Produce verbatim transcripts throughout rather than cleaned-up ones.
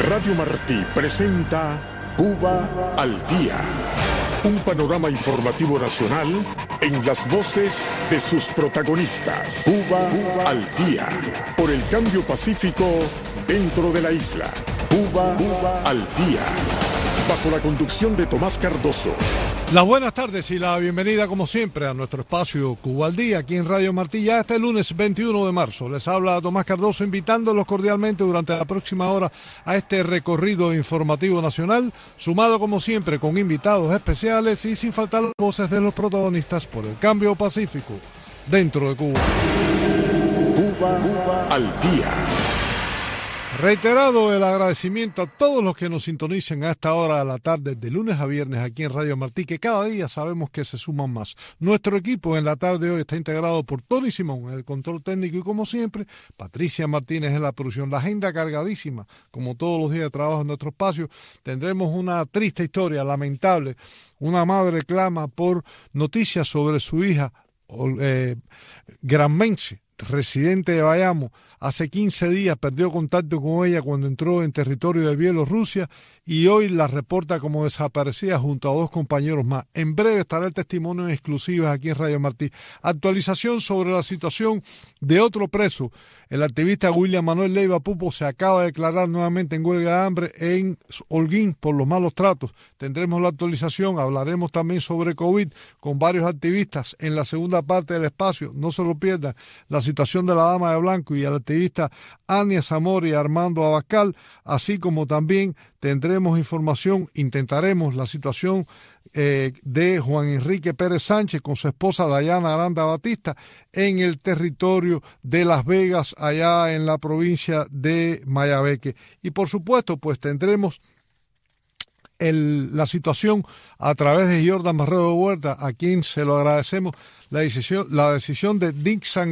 Radio Martí presenta Cuba al Día. Un panorama informativo nacional en las voces de sus protagonistas. Cuba, Cuba al Día. Por el cambio pacífico dentro de la isla. Cuba, Cuba al Día. Bajo la conducción de Tomás Cardoso. Las buenas tardes y la bienvenida como siempre a nuestro espacio Cuba al Día aquí en Radio Martí ya este lunes veintiuno de marzo. Les habla Tomás Cardoso invitándolos cordialmente durante la próxima hora a este recorrido informativo nacional, sumado como siempre con invitados especiales y sin faltar las voces de los protagonistas por el cambio pacífico dentro de Cuba. Cuba, Cuba al Día. Reiterado el agradecimiento a todos los que nos sintonicen a esta hora de la tarde, de lunes a viernes aquí en Radio Martí, que cada día sabemos que se suman más. Nuestro equipo en la tarde de hoy está integrado por Tony Simón en el control técnico y como siempre, Patricia Martínez en la producción. La agenda cargadísima, como todos los días de trabajo en nuestro espacio. Tendremos una triste historia, lamentable. Una madre clama por noticias sobre su hija eh, granmense, residente de Bayamo. Hace quince días perdió contacto con ella cuando entró en territorio de Bielorrusia y hoy la reporta como desaparecida junto a dos compañeros más. En breve estará el testimonio en exclusivas aquí en Radio Martí. Actualización sobre la situación de otro preso. El activista William Manuel Leiva Pupo se acaba de declarar nuevamente en huelga de hambre en Holguín por los malos tratos. Tendremos la actualización, hablaremos también sobre COVID con varios activistas en la segunda parte del espacio. No se lo pierdan. La situación de la Dama de Blanco y el activista Ania Zamora y Armando Abascal, así como también tendremos información, intentaremos la situación eh, de Juan Enrique Pérez Sánchez con su esposa Dayana Aranda Batista en el territorio de Las Vegas, allá en la provincia de Mayabeque. Y por supuesto, pues tendremos El, la situación a través de Jordan Barrero Huerta, a quien se lo agradecemos, la decisión, la decisión de Dixon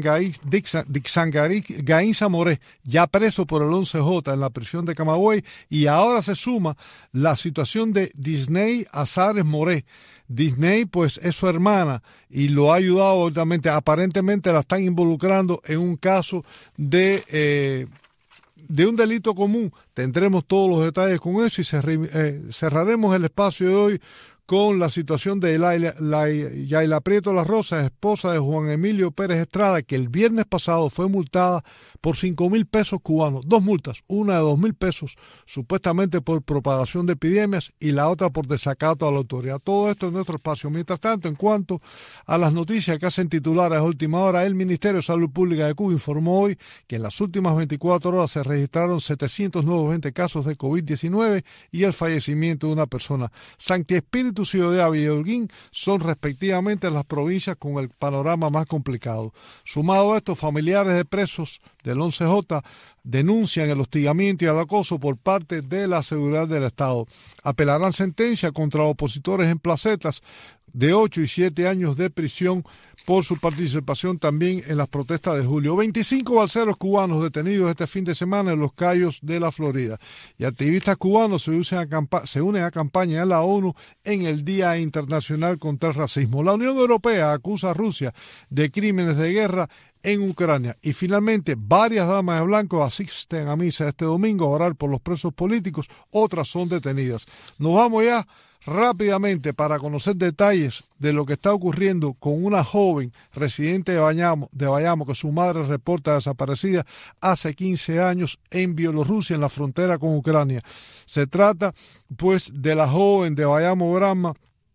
Gaín Zamoré, ya preso por el once J en la prisión de Camagüey, y ahora se suma la situación de Disney Azares Moré. Disney pues es su hermana y lo ha ayudado obviamente, aparentemente la están involucrando en un caso de... Eh, de un delito común. Tendremos todos los detalles con eso y cerraremos el espacio de hoy con la situación de Yaila Prieto Las Rosas, esposa de Juan Emilio Pérez Estrada, que el viernes pasado fue multada por cinco mil pesos cubanos. Dos multas, una de dos mil pesos, supuestamente por propagación de epidemias, y la otra por desacato a la autoridad. Todo esto en nuestro espacio. Mientras tanto, en cuanto a las noticias que hacen titulares a última hora, el Ministerio de Salud Pública de Cuba informó hoy que en las últimas veinticuatro horas se registraron setecientos veinte casos de COVID diecinueve y el fallecimiento de una persona. Santi Espíritu, Ciudad de Ávila y Holguín son respectivamente las provincias con el panorama más complicado. Sumado a esto, familiares de presos del once J denuncian el hostigamiento y el acoso por parte de la seguridad del Estado. Apelarán sentencia contra opositores en placetas de ocho y siete años de prisión por su participación también en las protestas de julio. veinticinco balseros cubanos detenidos este fin de semana en Los Cayos de la Florida. Y activistas cubanos se, usen a campa- se unen a campaña de la ONU en el Día Internacional contra el Racismo. La Unión Europea acusa a Rusia de crímenes de guerra en Ucrania. Y finalmente, varias damas de blanco asisten a misa este domingo a orar por los presos políticos, otras son detenidas. Nos vamos ya rápidamente para conocer detalles de lo que está ocurriendo con una joven residente de Bayamo, de Bayamo que su madre reporta desaparecida hace quince años en Bielorrusia, en la frontera con Ucrania. Se trata pues de la joven de Bayamo Granma,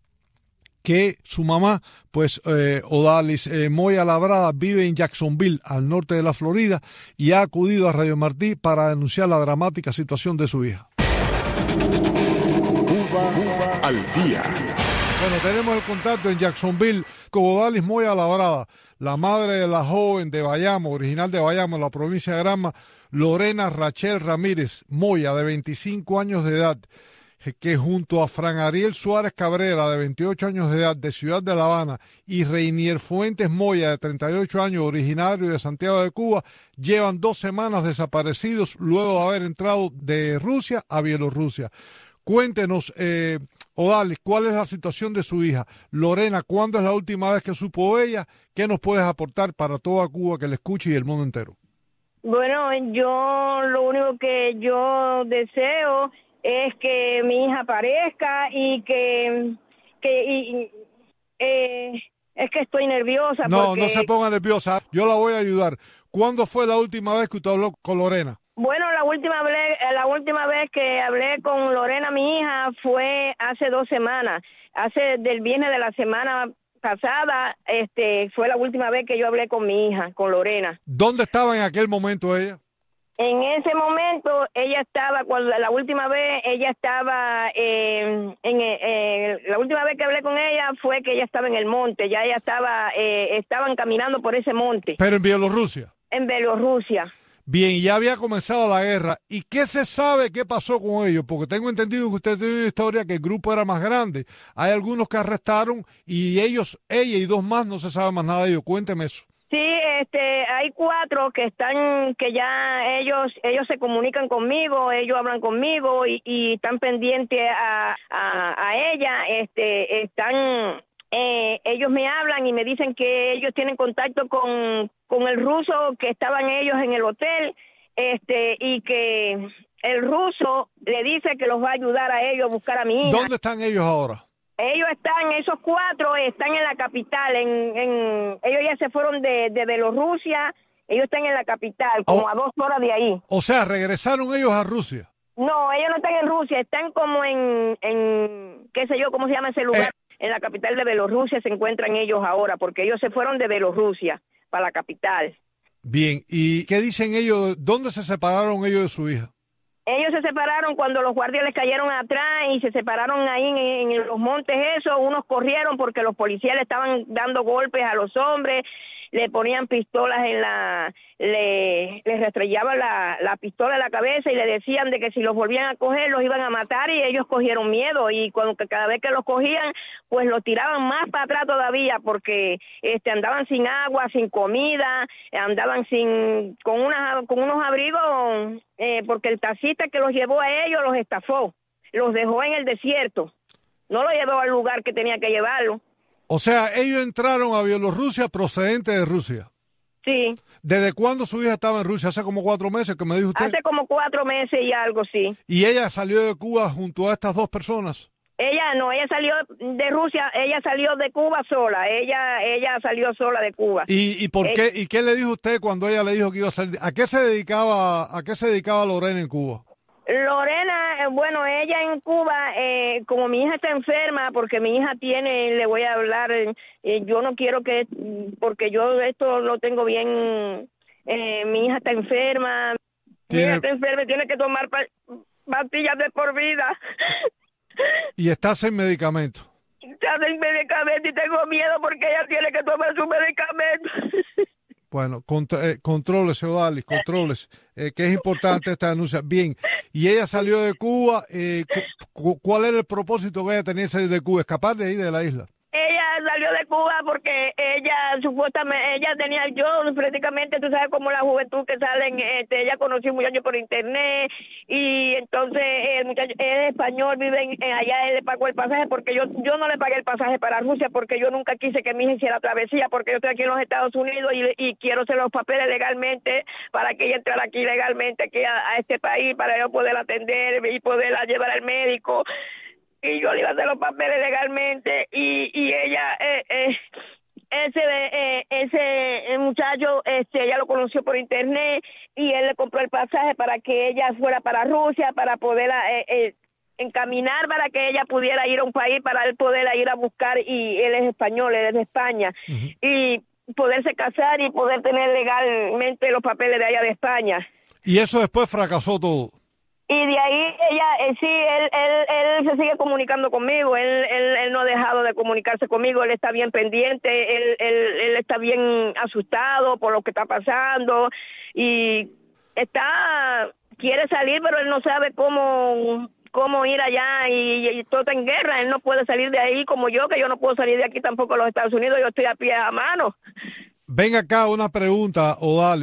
que su mamá, pues eh, Odalis eh, Moya Labrada, vive en Jacksonville, al norte de la Florida, y ha acudido a Radio Martí para denunciar la dramática situación de su hija. Cuba, Cuba al Día. Bueno, tenemos el contacto en Jacksonville con Odalis Moya Labrada, la madre de la joven de Bayamo, original de Bayamo, en la provincia de Granma, Lorena Rachel Ramírez Moya, de veinticinco años de edad, que junto a Fran Ariel Suárez Cabrera, de veintiocho años de edad, de Ciudad de La Habana, y Reinier Fuentes Moya, de treinta y ocho años, originario de Santiago de Cuba, llevan dos semanas desaparecidos luego de haber entrado de Rusia a Bielorrusia. Cuéntenos, eh, Odalis, ¿cuál es la situación de su hija? Lorena, ¿cuándo es la última vez que supo ella? ¿Qué nos puedes aportar para toda Cuba que le escuche y el mundo entero? Bueno, yo lo único que yo deseo es que mi hija aparezca y que, que y, eh, es que estoy nerviosa. No, porque... no se ponga nerviosa. Yo la voy a ayudar. ¿Cuándo fue la última vez que usted habló con Lorena? Bueno, la última vez, la última vez que hablé con Lorena, mi hija, fue hace dos semanas. Hace del viernes de la semana pasada, este, fue la última vez que yo hablé con mi hija, con Lorena. ¿Dónde estaba en aquel momento ella? En ese momento, ella estaba, cuando la última vez, ella estaba, eh, en, eh, la última vez que hablé con ella fue que ella estaba en el monte, ya ella estaba, eh, estaban caminando por ese monte. ¿Pero en Bielorrusia? En Bielorrusia. Bien, ya había comenzado la guerra. ¿Y qué se sabe qué pasó con ellos? Porque tengo entendido que usted tiene una historia que el grupo era más grande. Hay algunos que arrestaron y ellos, ella y dos más, no se sabe más nada de ellos. Cuénteme eso. Sí, este, hay cuatro que están, que ya ellos, ellos se comunican conmigo, ellos hablan conmigo y, y están pendientes a, a, a ella, este, están, eh, ellos me hablan y me dicen que ellos tienen contacto con, con el ruso que estaban ellos en el hotel, este, y que el ruso le dice que los va a ayudar a ellos a buscar a mi hija. ¿Dónde están ellos ahora? Ellos están, esos cuatro están en la capital, en, en ellos ya se fueron de, de Bielorrusia, ellos están en la capital, como oh, a dos horas de ahí. O sea, ¿regresaron ellos a Rusia? No, ellos no están en Rusia, están como en, en qué sé yo, ¿cómo se llama ese lugar? Eh. En la capital de Bielorrusia se encuentran ellos ahora, porque ellos se fueron de Bielorrusia para la capital. Bien, ¿y qué dicen ellos? ¿Dónde se separaron ellos de su hija? Ellos se separaron cuando los guardias les cayeron atrás y se separaron ahí en, en los montes esos. Unos corrieron porque los policías le estaban dando golpes a los hombres, le ponían pistolas en la, le, les restrellaban la, la pistola en la cabeza y le decían de que si los volvían a coger los iban a matar y ellos cogieron miedo y cuando cada vez que los cogían pues los tiraban más para atrás todavía porque este andaban sin agua, sin comida, andaban sin con una con unos abrigos eh, porque el taxista que los llevó a ellos los estafó, los dejó en el desierto, no los llevó al lugar que tenía que llevarlo. O sea, ellos entraron a Bielorrusia procedente de Rusia. Sí. ¿Desde cuándo su hija estaba en Rusia? ¿Hace como cuatro meses que me dijo usted? Hace como cuatro meses y algo, sí. ¿Y ella salió de Cuba junto a estas dos personas? Ella no, ella salió de Rusia, ella salió de Cuba sola, ella ella salió sola de Cuba. ¿Y, y por eh, qué y qué le dijo usted cuando ella le dijo que iba a salir? ¿A qué se dedicaba a qué se dedicaba Lorena en Cuba? Lorena, bueno, ella en Cuba, eh, como mi hija está enferma, porque mi hija tiene, le voy a hablar, eh, yo no quiero que, porque yo esto lo tengo bien, eh, mi hija está enferma, ¿Tiene... mi hija está enferma, tiene que tomar pa pastillas de por vida. ¿Y estás en medicamento? Está en medicamento y tengo miedo porque ella tiene que tomar su medicamento. Bueno, cont eh, controles, Odalis, controles, eh, que es importante esta denuncia. Bien, y ella salió de Cuba, eh, cu ¿cuál era el propósito que ella tenía de salir de Cuba? ¿Escapar de ahí, de la isla? Ella salió de Cuba porque ella supuestamente, ella tenía, yo prácticamente, tú sabes como la juventud que salen, este, ella conoció un muchacho por internet y entonces el muchacho es español, vive en, allá, él le pagó el pasaje porque yo yo no le pagué el pasaje para Rusia porque yo nunca quise que mi hija hiciera travesía porque yo estoy aquí en los Estados Unidos y, y quiero hacer los papeles legalmente para que ella entre aquí legalmente aquí a, a este país para yo poder atender y poderla llevar al médico. Y yo le iba a hacer los papeles legalmente y, y ella, eh, eh, ese eh, ese muchacho, este, ella lo conoció por internet y él le compró el pasaje para que ella fuera para Rusia, para poder eh, eh, encaminar para que ella pudiera ir a un país, para él poder ir a buscar, y él es español, él es de España, uh-huh. y poderse casar y poder tener legalmente los papeles de allá de España. Y eso después fracasó todo. Y de ahí ella, eh, sí, él, él, él se sigue comunicando conmigo, él, él, él no ha dejado de comunicarse conmigo, él está bien pendiente, él, él, él está bien asustado por lo que está pasando y está, quiere salir, pero él no sabe cómo, cómo ir allá y, y todo está en guerra, él no puede salir de ahí como yo, que yo no puedo salir de aquí tampoco a los Estados Unidos, yo estoy a pie a mano. Venga acá una pregunta, Odalis.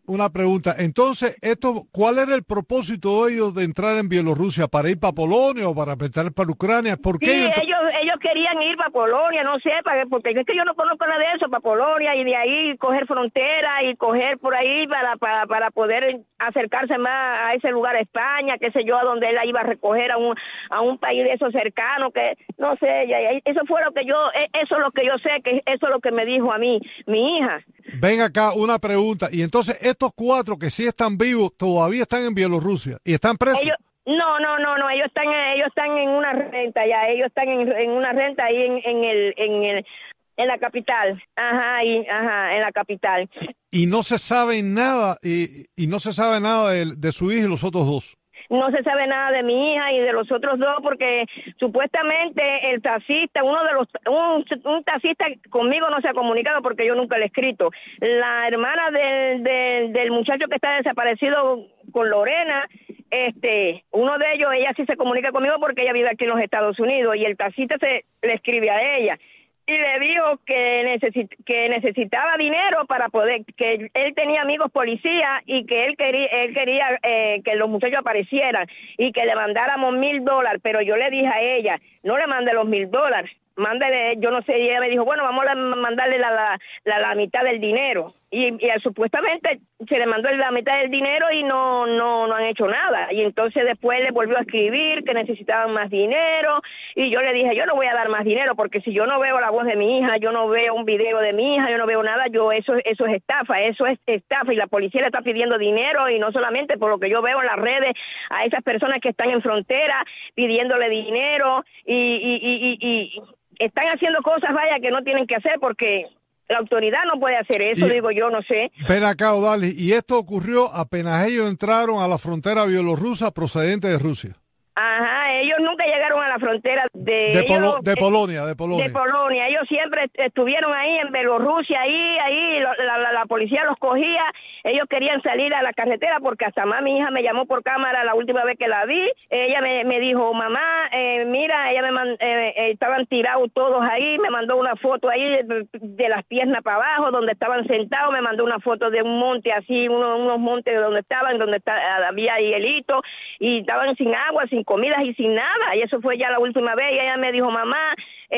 una pregunta. Entonces, esto, ¿cuál era el propósito de ellos de entrar en Bielorrusia? ¿Para ir para Polonia o para entrar para Ucrania? ¿Por qué? Sí, ellos, ellos ellos querían ir para Polonia, no sé, para, porque es que yo no conozco nada de eso, para Polonia y de ahí coger frontera y coger por ahí para, para, para poder acercarse más a ese lugar, a España, qué sé yo, a donde él la iba a recoger a un a un país de esos cercanos, que no sé, ya, ya, eso fue lo que yo, eso es lo que yo sé, que eso es lo que me dijo a mí, mi hija. Ven acá, una pregunta. Y entonces, estos cuatro que sí están vivos, todavía están en Bielorrusia y están presos. Ellos, no, no, no, no, ellos están, ellos están en una renta ya, ellos están en, en una renta ahí en, en el, en el, en la capital, ajá, y, ajá, en la capital. Y, y no se sabe nada, y, y no se sabe nada de, de su hija y los otros dos. No se sabe nada de mi hija y de los otros dos porque supuestamente el taxista, uno de los, un, un taxista conmigo no se ha comunicado porque yo nunca le he escrito. La hermana del, del, del muchacho que está desaparecido con Lorena, este, uno de ellos, ella sí se comunica conmigo porque ella vive aquí en los Estados Unidos y el taxista se le escribe a ella. Y le dijo que, necesit que necesitaba dinero para poder, que él tenía amigos policías y que él quería, él quería eh, que los muchachos aparecieran y que le mandáramos mil dólares, pero yo le dije a ella, no le mande los mil dólares, mándele, yo no sé, y ella me dijo, bueno, vamos a mandarle la, la, la, la mitad del dinero. Y, y supuestamente se le mandó la mitad del dinero y no, no, no han hecho nada. Y entonces después le volvió a escribir que necesitaban más dinero. Y yo le dije, yo no voy a dar más dinero porque si yo no veo la voz de mi hija, yo no veo un video de mi hija, yo no veo nada, yo eso, eso es estafa, eso es estafa. Y la policía le está pidiendo dinero y no solamente por lo que yo veo en las redes a esas personas que están en frontera pidiéndole dinero y, y, y, y, y están haciendo cosas, vaya, que no tienen que hacer porque la autoridad no puede hacer eso, y, digo yo, no sé. Ven acá, Odalis, y esto ocurrió apenas ellos entraron a la frontera bielorrusa procedente de Rusia. Ajá, ellos nunca llegaron a la frontera de... De, ellos, Polo, de Polonia, de Polonia. De Polonia, ellos siempre estuvieron ahí en Bielorrusia, ahí, ahí, la, la, la policía los cogía, ellos querían salir a la carretera porque hasta más mi hija me llamó por cámara la última vez que la vi, ella me, me dijo, mamá, eh, mira, ella me man, eh, eh, estaban tirados todos ahí, me mandó una foto ahí de, de las piernas para abajo, donde estaban sentados, me mandó una foto de un monte así, uno, unos montes donde estaban, donde está, había hielito, y estaban sin agua, sin comidas y sin nada, y eso fue ya la última vez, y ella me dijo, mamá,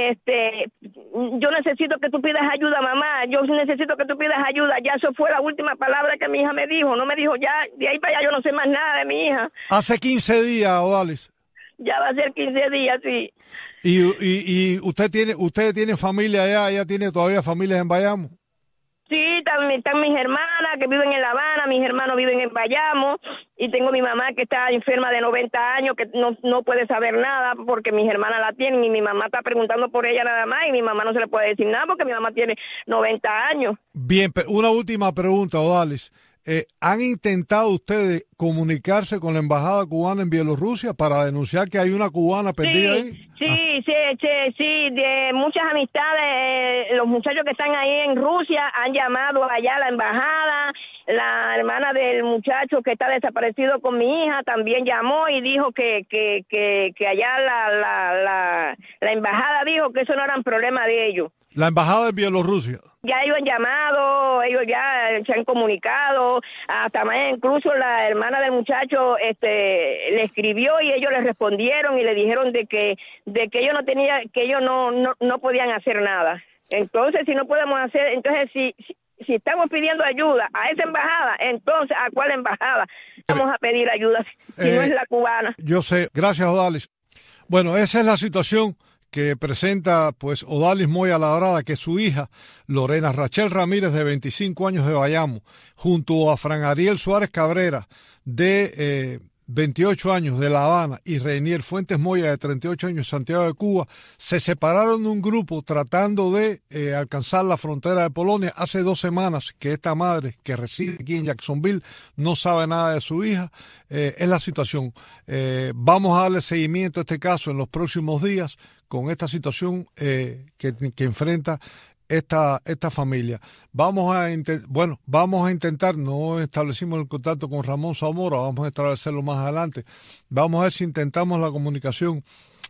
este, yo necesito que tú pidas ayuda, mamá, yo necesito que tú pidas ayuda, ya eso fue la última palabra que mi hija me dijo, no me dijo ya, de ahí para allá yo no sé más nada de mi hija. Hace quince días, Odalis. Ya va a ser quince días, sí. ¿Y, y, y usted tiene usted tiene familia allá, ella tiene todavía familia en Bayamo? Sí, están, están mis hermanas que viven en La Habana, mis hermanos viven en Bayamo, y tengo mi mamá que está enferma de noventa años, que no, no puede saber nada porque mis hermanas la tienen, y mi mamá está preguntando por ella nada más, y mi mamá no se le puede decir nada porque mi mamá tiene noventa años. Bien, pero una última pregunta, Odalis. Eh, ¿Han intentado ustedes comunicarse con la embajada cubana en Bielorrusia para denunciar que hay una cubana perdida sí, ahí? Sí, ah. sí, sí, sí, de muchas amistades, eh, los muchachos que están ahí en Rusia han llamado allá a la embajada, la hermana del muchacho que está desaparecido con mi hija también llamó y dijo que que que, que allá la, la, la, la embajada dijo que eso no era un problema de ellos. La embajada de Bielorrusia. Ya ellos han llamado, ellos ya se han comunicado, hasta más incluso la hermana del muchacho este le escribió y ellos le respondieron y le dijeron de que de que ellos no tenía que ellos no no, no podían hacer nada. Entonces, si no podemos hacer, entonces si, si si estamos pidiendo ayuda a esa embajada, entonces ¿a cuál embajada vamos a pedir ayuda si eh, no es la cubana? Yo sé, gracias, Odalis. Bueno, esa es la situación que presenta pues Odalis Moya Labrada, que su hija Lorena Rachel Ramírez, de veinticinco años, de Bayamo, junto a Fran Ariel Suárez Cabrera, de eh, veintiocho años, de La Habana, y Reinier Fuentes Moya, de treinta y ocho años, de Santiago de Cuba, se separaron de un grupo tratando de eh, alcanzar la frontera de Polonia. Hace dos semanas que esta madre, que reside aquí en Jacksonville, no sabe nada de su hija. Eh, es la situación. Eh, vamos a darle seguimiento a este caso en los próximos días con esta situación eh, que, que enfrenta esta esta familia. Vamos a bueno, vamos a intentar, no establecimos el contacto con Ramón Zamora, vamos a establecerlo más adelante. Vamos a ver si intentamos la comunicación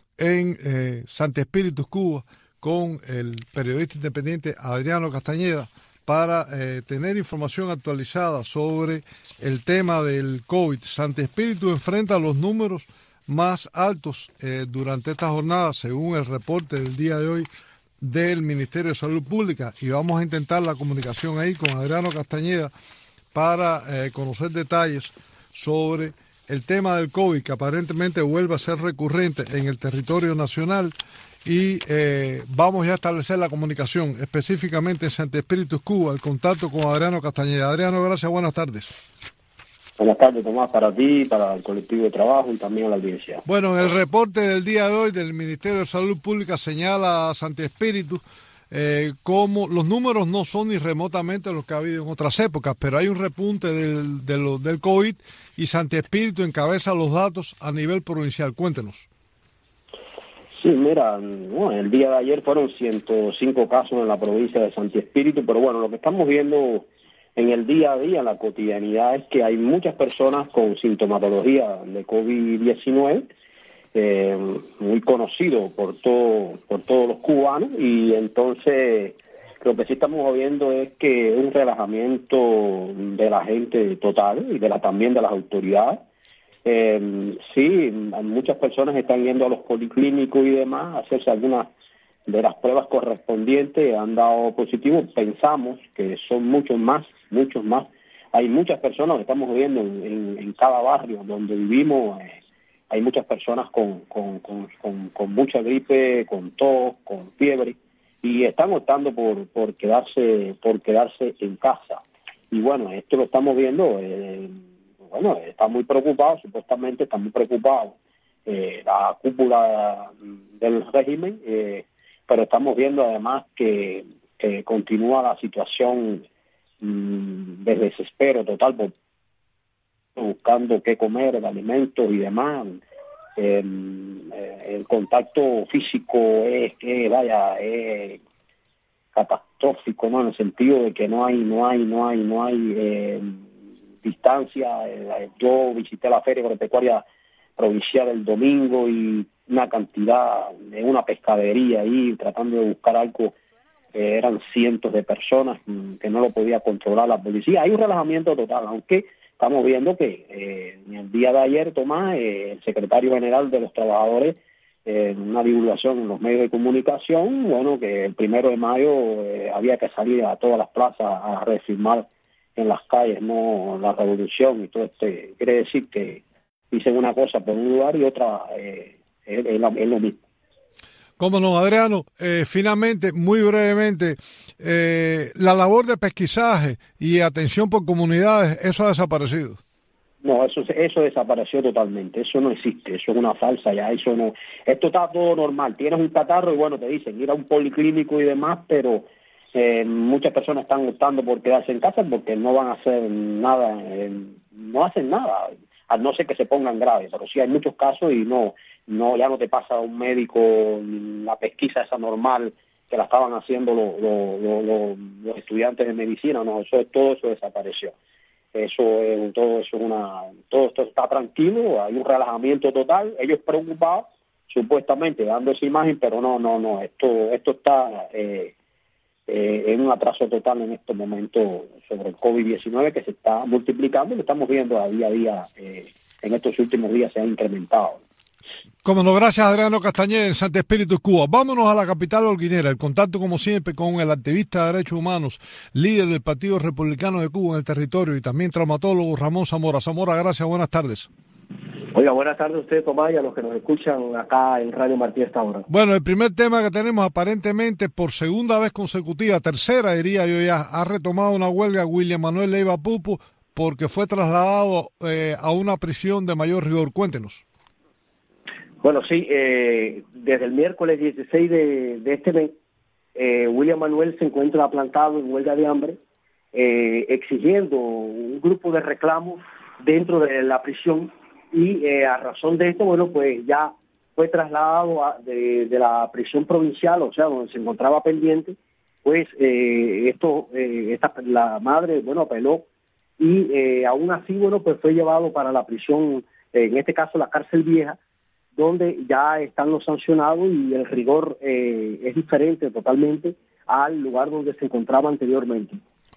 en eh, Santi Espíritus, Cuba, con el periodista independiente Adriano Castañeda, para eh, tener información actualizada sobre el tema del COVID. Santi Espíritu enfrenta los números más altos eh, durante esta jornada, según el reporte del día de hoy del Ministerio de Salud Pública, y vamos a intentar la comunicación ahí con Adriano Castañeda para eh, conocer detalles sobre el tema del COVID, que aparentemente vuelve a ser recurrente en el territorio nacional, y eh, vamos ya a establecer la comunicación específicamente en Santi Espíritu, Cuba, el contacto con Adriano Castañeda. Adriano, gracias, buenas tardes. Buenas tardes, Tomás, para ti, para el colectivo de trabajo y también a la audiencia. Bueno, el reporte del día de hoy del Ministerio de Salud Pública señala a Santi Espíritu eh, como los números no son ni remotamente los que ha habido en otras épocas, pero hay un repunte del, de lo, del COVID y Santi Espíritu encabeza los datos a nivel provincial. Cuéntenos. Sí, mira, bueno, el día de ayer fueron ciento cinco casos en la provincia de Santi Espíritu, pero bueno, lo que estamos viendo en el día a día, en la cotidianidad, es que hay muchas personas con sintomatología de COVID diecinueve, eh, muy conocido por todo, por todos los cubanos, y entonces lo que sí estamos viendo es que un relajamiento de la gente total y de la también de las autoridades. Eh, sí, muchas personas están yendo a los policlínicos y demás a hacerse algunas de las pruebas correspondientes, han dado positivo. Pensamos que son muchos más, muchos más. Hay muchas personas que estamos viviendo en, en, en cada barrio donde vivimos, eh, hay muchas personas con, con, con, con, con mucha gripe, con tos, con fiebre, y están optando por, por quedarse, por quedarse en casa. Y bueno, esto lo estamos viendo, eh, bueno, está muy preocupado, supuestamente está muy preocupado eh, la cúpula del régimen, eh, pero estamos viendo además que, que continúa la situación mmm, de desespero total, por, buscando qué comer, alimentos y demás. Eh, el contacto físico es que vaya es catastrófico, ¿no? En el sentido de que no hay, no hay, no hay, no hay eh, distancia. Eh, yo visité la Feria Agropecuaria Provincial el domingo y una cantidad de una pescadería ahí tratando de buscar algo, eh, eran cientos de personas mmm, que no lo podía controlar la policía. Hay un relajamiento total, aunque estamos viendo que eh, en el día de ayer, Tomás, eh, el secretario general de los trabajadores, eh, en una divulgación en los medios de comunicación, bueno, que el primero de mayo eh, había que salir a todas las plazas a reafirmar en las calles, no la revolución y todo este. Quiere decir que dicen una cosa por un lugar y otra eh, es, es, lo, es lo mismo. Cómo no, Adriano. Eh, finalmente, muy brevemente, eh, la labor de pesquisaje y atención por comunidades, ¿eso ha desaparecido? No, eso eso desapareció totalmente, eso no existe, eso es una falsa ya, eso no, esto está todo normal, tienes un catarro y bueno, te dicen ir a un policlínico y demás, pero eh, muchas personas están optando por quedarse en casa porque no van a hacer nada, eh, no hacen nada, a no ser que se pongan graves, pero sí hay muchos casos y no, no ya no te pasa a un médico la pesquisa esa normal que la estaban haciendo los, los, los, los estudiantes de medicina, no, eso todo eso desapareció. Eso es todo eso es una todo esto está tranquilo, hay un relajamiento total, ellos preocupados supuestamente dando esa imagen, pero no no no esto esto está eh, eh, en un atraso total en estos momentos sobre el COVID diecinueve que se está multiplicando y lo estamos viendo a día a día, eh, en estos últimos días se ha incrementado. Como no, gracias Adriano Castañeda en Santi Espíritu, Cuba. Vámonos a la capital holguinera, el contacto como siempre con el activista de derechos humanos, líder del Partido Republicano de Cuba en el territorio y también traumatólogo Ramón Zamora. Zamora, gracias, buenas tardes. Oiga, buenas tardes a usted, Tomás, y a los que nos escuchan acá en Radio Martí esta hora. Bueno, el primer tema que tenemos aparentemente por segunda vez consecutiva, tercera diría yo ya, ha retomado una huelga William Manuel Leiva Pupo porque fue trasladado eh, a una prisión de mayor rigor. Cuéntenos. Bueno, sí, eh, desde el miércoles dieciséis de, de este mes, eh, William Manuel se encuentra plantado en huelga de hambre, eh, exigiendo un grupo de reclamos dentro de la prisión y eh, a razón de esto, bueno, pues ya fue trasladado a, de, de la prisión provincial, o sea, donde se encontraba pendiente, pues eh, esto, eh, esta, la madre, bueno, apeló y eh, aún así, bueno, pues fue llevado para la prisión, eh, en este caso la cárcel vieja, donde ya están los sancionados y el rigor eh, es diferente totalmente al lugar donde se encontraba anteriormente.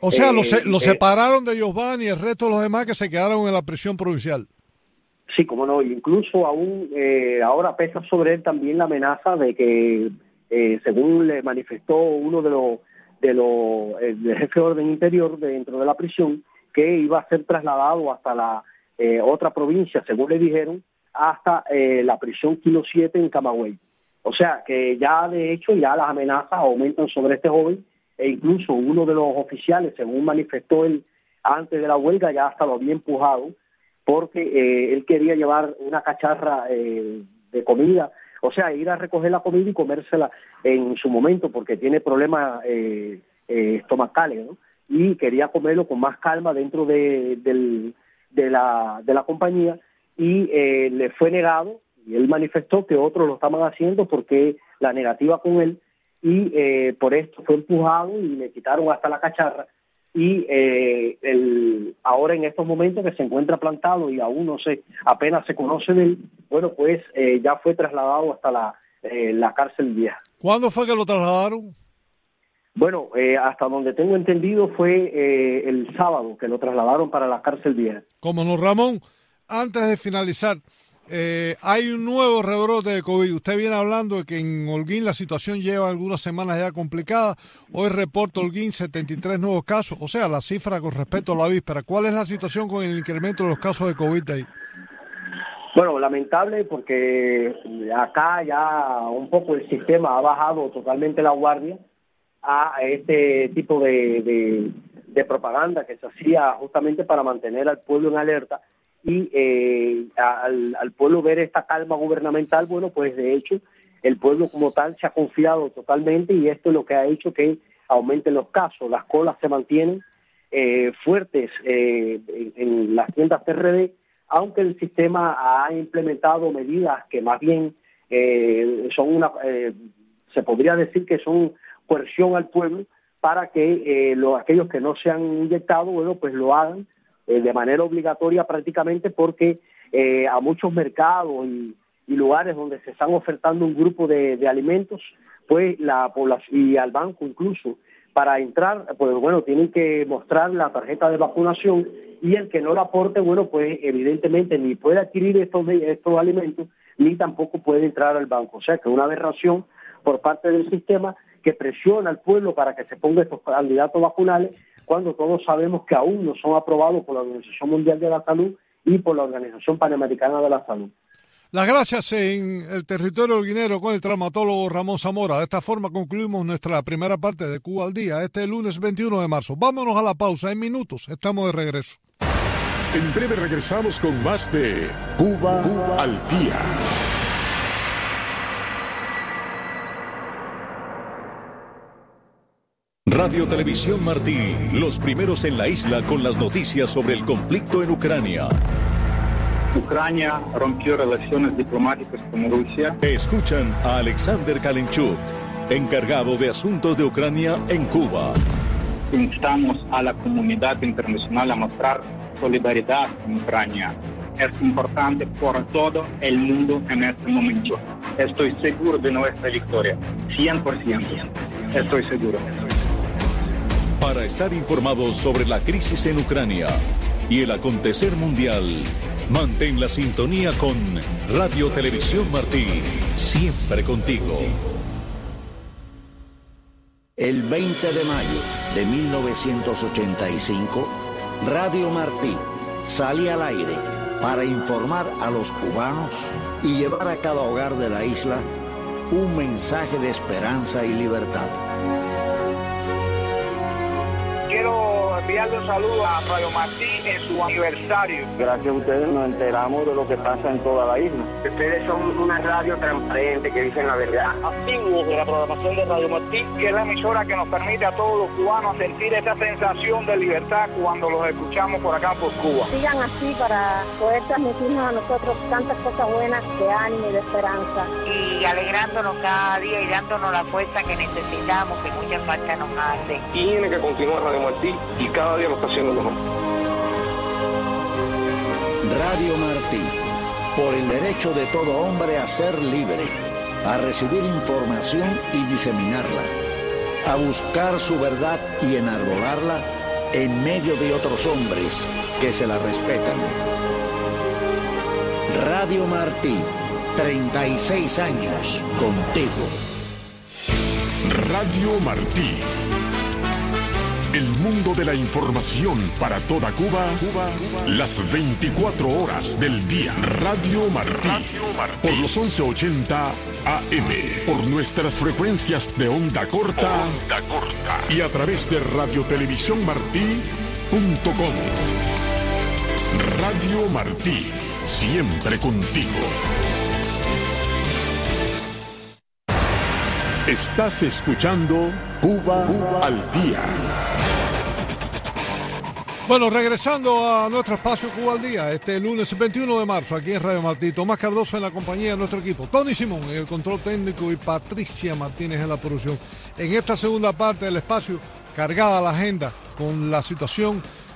O sea, eh, lo, se, lo eh, separaron de Giovanni y el resto de los demás que se quedaron en la prisión provincial. Sí, como no, incluso aún eh, ahora pesa sobre él también la amenaza de que, eh, según le manifestó uno de los, de los el jefe de orden interior dentro de la prisión, que iba a ser trasladado hasta la eh, otra provincia, según le dijeron, hasta eh, la prisión Kilo siete en Camagüey. O sea, que ya de hecho ya las amenazas aumentan sobre este joven, e incluso uno de los oficiales, según manifestó él antes de la huelga, ya hasta lo había empujado, porque eh, él quería llevar una cacharra eh, de comida, o sea, ir a recoger la comida y comérsela en su momento, porque tiene problemas eh, eh, estomacales, ¿no? Y quería comerlo con más calma dentro de, del, de, la, de la compañía, y eh, le fue negado, y él manifestó que otros lo estaban haciendo porque la negativa con él, y eh, por esto fue empujado y le quitaron hasta la cacharra, y eh, el, ahora en estos momentos que se encuentra plantado y aún no sé, apenas se conoce de él, bueno, pues eh, ya fue trasladado hasta la, eh, la cárcel vieja. ¿Cuándo fue que lo trasladaron? Bueno, eh, hasta donde tengo entendido fue eh, el sábado que lo trasladaron para la cárcel vieja. Como no, Ramón, antes de finalizar, eh, hay un nuevo rebrote de COVID. Usted viene hablando de que en Holguín la situación lleva algunas semanas ya complicada. Hoy reporta Holguín setenta y tres nuevos casos, o sea, la cifra con respecto a la víspera. ¿Cuál es la situación con el incremento de los casos de COVID ahí? Bueno, lamentable porque acá ya un poco el sistema ha bajado totalmente la guardia a este tipo de, de, de propaganda que se hacía justamente para mantener al pueblo en alerta y eh, al, al pueblo ver esta calma gubernamental. Bueno, pues de hecho el pueblo como tal se ha confiado totalmente y esto es lo que ha hecho que aumenten los casos. Las colas se mantienen eh, fuertes eh, en, en las tiendas T R D, aunque el sistema ha implementado medidas que más bien eh, son una, eh, se podría decir que son coerción al pueblo para que eh, los, aquellos que no se han inyectado, bueno, pues lo hagan eh, de manera obligatoria prácticamente, porque eh, a muchos mercados y, y lugares donde se están ofertando un grupo de, de alimentos, pues la población, y al banco incluso, para entrar, pues bueno, tienen que mostrar la tarjeta de vacunación, y el que no la aporte, bueno, pues evidentemente ni puede adquirir estos, estos alimentos, ni tampoco puede entrar al banco. O sea que es una aberración por parte del sistema que presiona al pueblo para que se ponga estos candidatos vacunales, cuando todos sabemos que aún no son aprobados por la Organización Mundial de la Salud y por la Organización Panamericana de la Salud. Las gracias en el territorio holguinero con el traumatólogo Ramón Zamora. De esta forma concluimos nuestra primera parte de Cuba al Día, este lunes veintiuno de marzo. Vámonos a la pausa, en minutos estamos de regreso. En breve regresamos con más de Cuba, Cuba al Día. Radio Televisión Martí, los primeros en la isla con las noticias sobre el conflicto en Ucrania. Ucrania rompió relaciones diplomáticas con Rusia. Escuchan a Alexander Kalinchuk, encargado de asuntos de Ucrania en Cuba. Instamos a la comunidad internacional a mostrar solidaridad con Ucrania. Es importante por todo el mundo en este momento. Estoy seguro de nuestra victoria, cien por ciento. Estoy seguro. Para estar informados sobre la crisis en Ucrania y el acontecer mundial, mantén la sintonía con Radio Televisión Martí, siempre contigo. El veinte de mayo de mil novecientos ochenta y cinco, Radio Martí sale al aire para informar a los cubanos y llevar a cada hogar de la isla un mensaje de esperanza y libertad. Quiero enviarle un saludo a Radio Martí en su aniversario. Gracias a ustedes nos enteramos de lo que pasa en toda la isla. Ustedes son una radio transparente que dicen la verdad. Activos de la programación de Radio Martí, que es la emisora que nos permite a todos los cubanos sentir esa sensación de libertad cuando los escuchamos por acá por Cuba. Sigan así para poder transmitirnos a nosotros tantas cosas buenas de ánimo y de esperanza. Y alegrándonos cada día y dándonos la fuerza que necesitamos, que mucha falta nos hace. Tiene que continuar Radio Martí y cada día lo está haciendo mejor. Radio Martí, por el derecho de todo hombre a ser libre, a recibir información y diseminarla, a buscar su verdad y enarbolarla en medio de otros hombres que se la respetan. Radio Martí, treinta y seis años contigo. Radio Martí. El mundo de la información para toda Cuba, Cuba, Cuba, las veinticuatro horas del día. Radio Martí. Radio Martí. Por los once ochenta A M. Por nuestras frecuencias de onda corta. Onda corta. Y a través de radiotelevisión martí punto com. Radio Martí. Siempre contigo. Estás escuchando Cuba, Cuba al Día. Bueno, regresando a nuestro espacio Cuba al Día, este lunes veintiuno de marzo, aquí en Radio Martí, Tomás Cardoso en la compañía de nuestro equipo, Tony Simón en el control técnico y Patricia Martínez en la producción. En esta segunda parte del espacio, cargada la agenda con la situación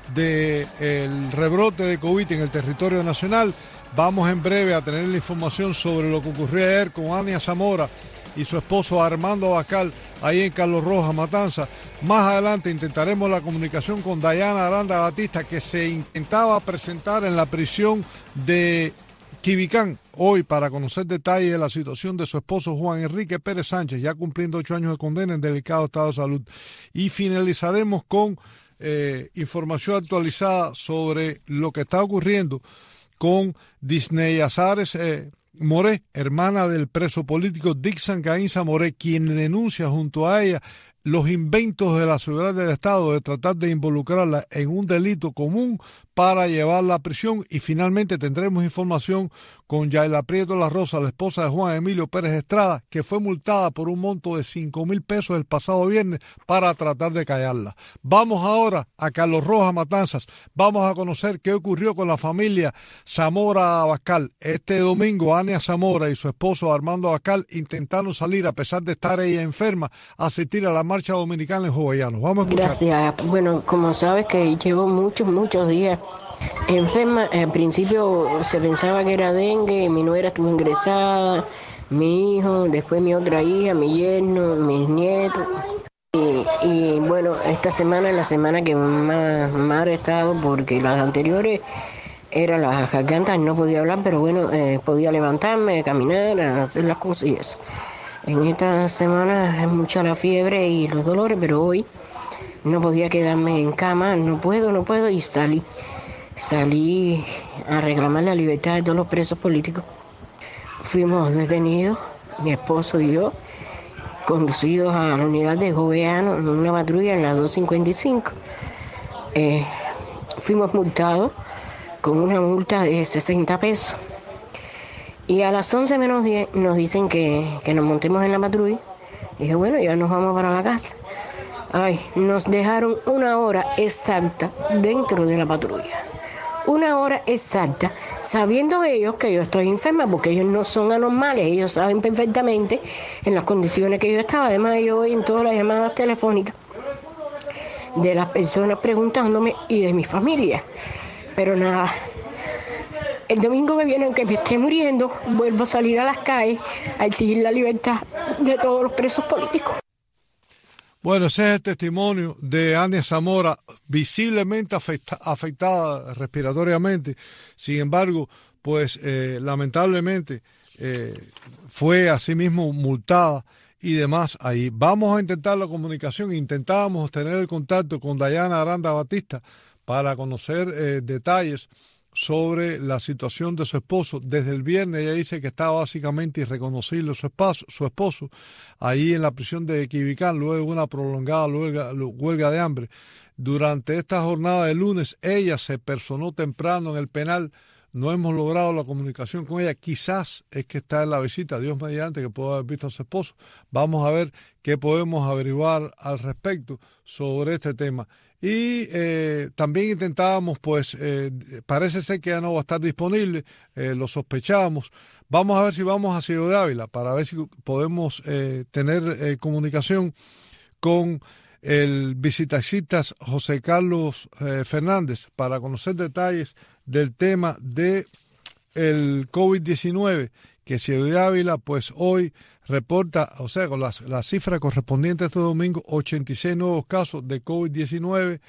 del rebrote de COVID en el territorio nacional, vamos en breve a tener la información sobre lo que ocurrió ayer con Ania Zamora y su esposo Armando Abascal, ahí en Carlos Rojas, Matanza. Más adelante intentaremos la comunicación con Dayana Aranda Batista, que se intentaba presentar en la prisión de Quibicán hoy para conocer detalles de la situación de su esposo Juan Enrique Pérez Sánchez, ya cumpliendo ocho años de condena en delicado estado de salud. Y finalizaremos con eh, información actualizada sobre lo que está ocurriendo con Disney Azares eh, Moré, hermana del preso político Dixon Gainza Moré, quien denuncia junto a ella los inventos de la seguridad del Estado de tratar de involucrarla en un delito común para llevarla a prisión. Y finalmente tendremos información con Yaila Prieto La Rosa, la esposa de Juan Emilio Pérez Estrada, que fue multada por un monto de cinco mil pesos el pasado viernes para tratar de callarla. Vamos ahora a Carlos Rojas, Matanzas. Vamos a conocer qué ocurrió con la familia Zamora Abascal. Este domingo, Ania Zamora y su esposo Armando Abascal intentaron salir, a pesar de estar ella enferma, a asistir a la marcha dominicana en Jovellanos. Vamos a escuchar. Gracias. Bueno, como sabes que llevo muchos, muchos días enferma. Al principio se pensaba que era dengue, mi nuera estuvo ingresada, mi hijo, después mi otra hija, mi yerno, mis nietos. Y, y bueno, esta semana es la semana que más, más he estado, porque las anteriores eran las gargantas, no podía hablar, pero bueno, eh, podía levantarme, caminar, hacer las cosas y eso. En esta semana es mucha la fiebre y los dolores, pero hoy no podía quedarme en cama, no puedo, no puedo, y salí. Salí a reclamar la libertad de todos los presos políticos. Fuimos detenidos, mi esposo y yo, conducidos a la unidad de Jovellanos en una patrulla en la dos cincuenta y cinco. Eh, fuimos multados con una multa de sesenta pesos. Y a las once menos diez nos dicen que, que nos montemos en la patrulla. Dije, bueno, ya nos vamos para la casa. Ay, nos dejaron una hora exacta dentro de la patrulla. Una hora exacta, sabiendo ellos que yo estoy enferma, porque ellos no son anormales, ellos saben perfectamente en las condiciones que yo estaba. Además, yo oí en todas las llamadas telefónicas de las personas preguntándome y de mi familia. Pero nada, el domingo que viene, aunque me esté muriendo, vuelvo a salir a las calles a exigir la libertad de todos los presos políticos. Bueno, ese es el testimonio de Ania Zamora, visiblemente afecta, afectada respiratoriamente. Sin embargo, pues eh, lamentablemente eh, fue asimismo multada y demás ahí. Vamos a intentar la comunicación, intentábamos tener el contacto con Dayana Aranda Batista para conocer eh, detalles sobre la situación de su esposo. Desde el viernes ella dice que estaba básicamente irreconocible su esposo, su esposo ahí en la prisión de Quibicán, luego de una prolongada huelga, huelga de hambre. Durante esta jornada de lunes ella se personó temprano en el penal. No hemos logrado la comunicación con ella. Quizás es que está en la visita, Dios mediante, que pueda haber visto a su esposo. Vamos a ver qué podemos averiguar al respecto sobre este tema. Y eh, también intentábamos, pues, eh, parece ser que ya no va a estar disponible, eh, lo sospechamos. Vamos a ver si vamos a Ciudad de Ávila para ver si podemos eh, tener eh, comunicación con el visitaxistas José Carlos eh, Fernández para conocer detalles del tema de el COVID diecinueve, que Ciudad de Ávila, pues hoy reporta, o sea, con las, las cifras correspondientes a este domingo, ochenta y seis nuevos casos de COVID diecinueve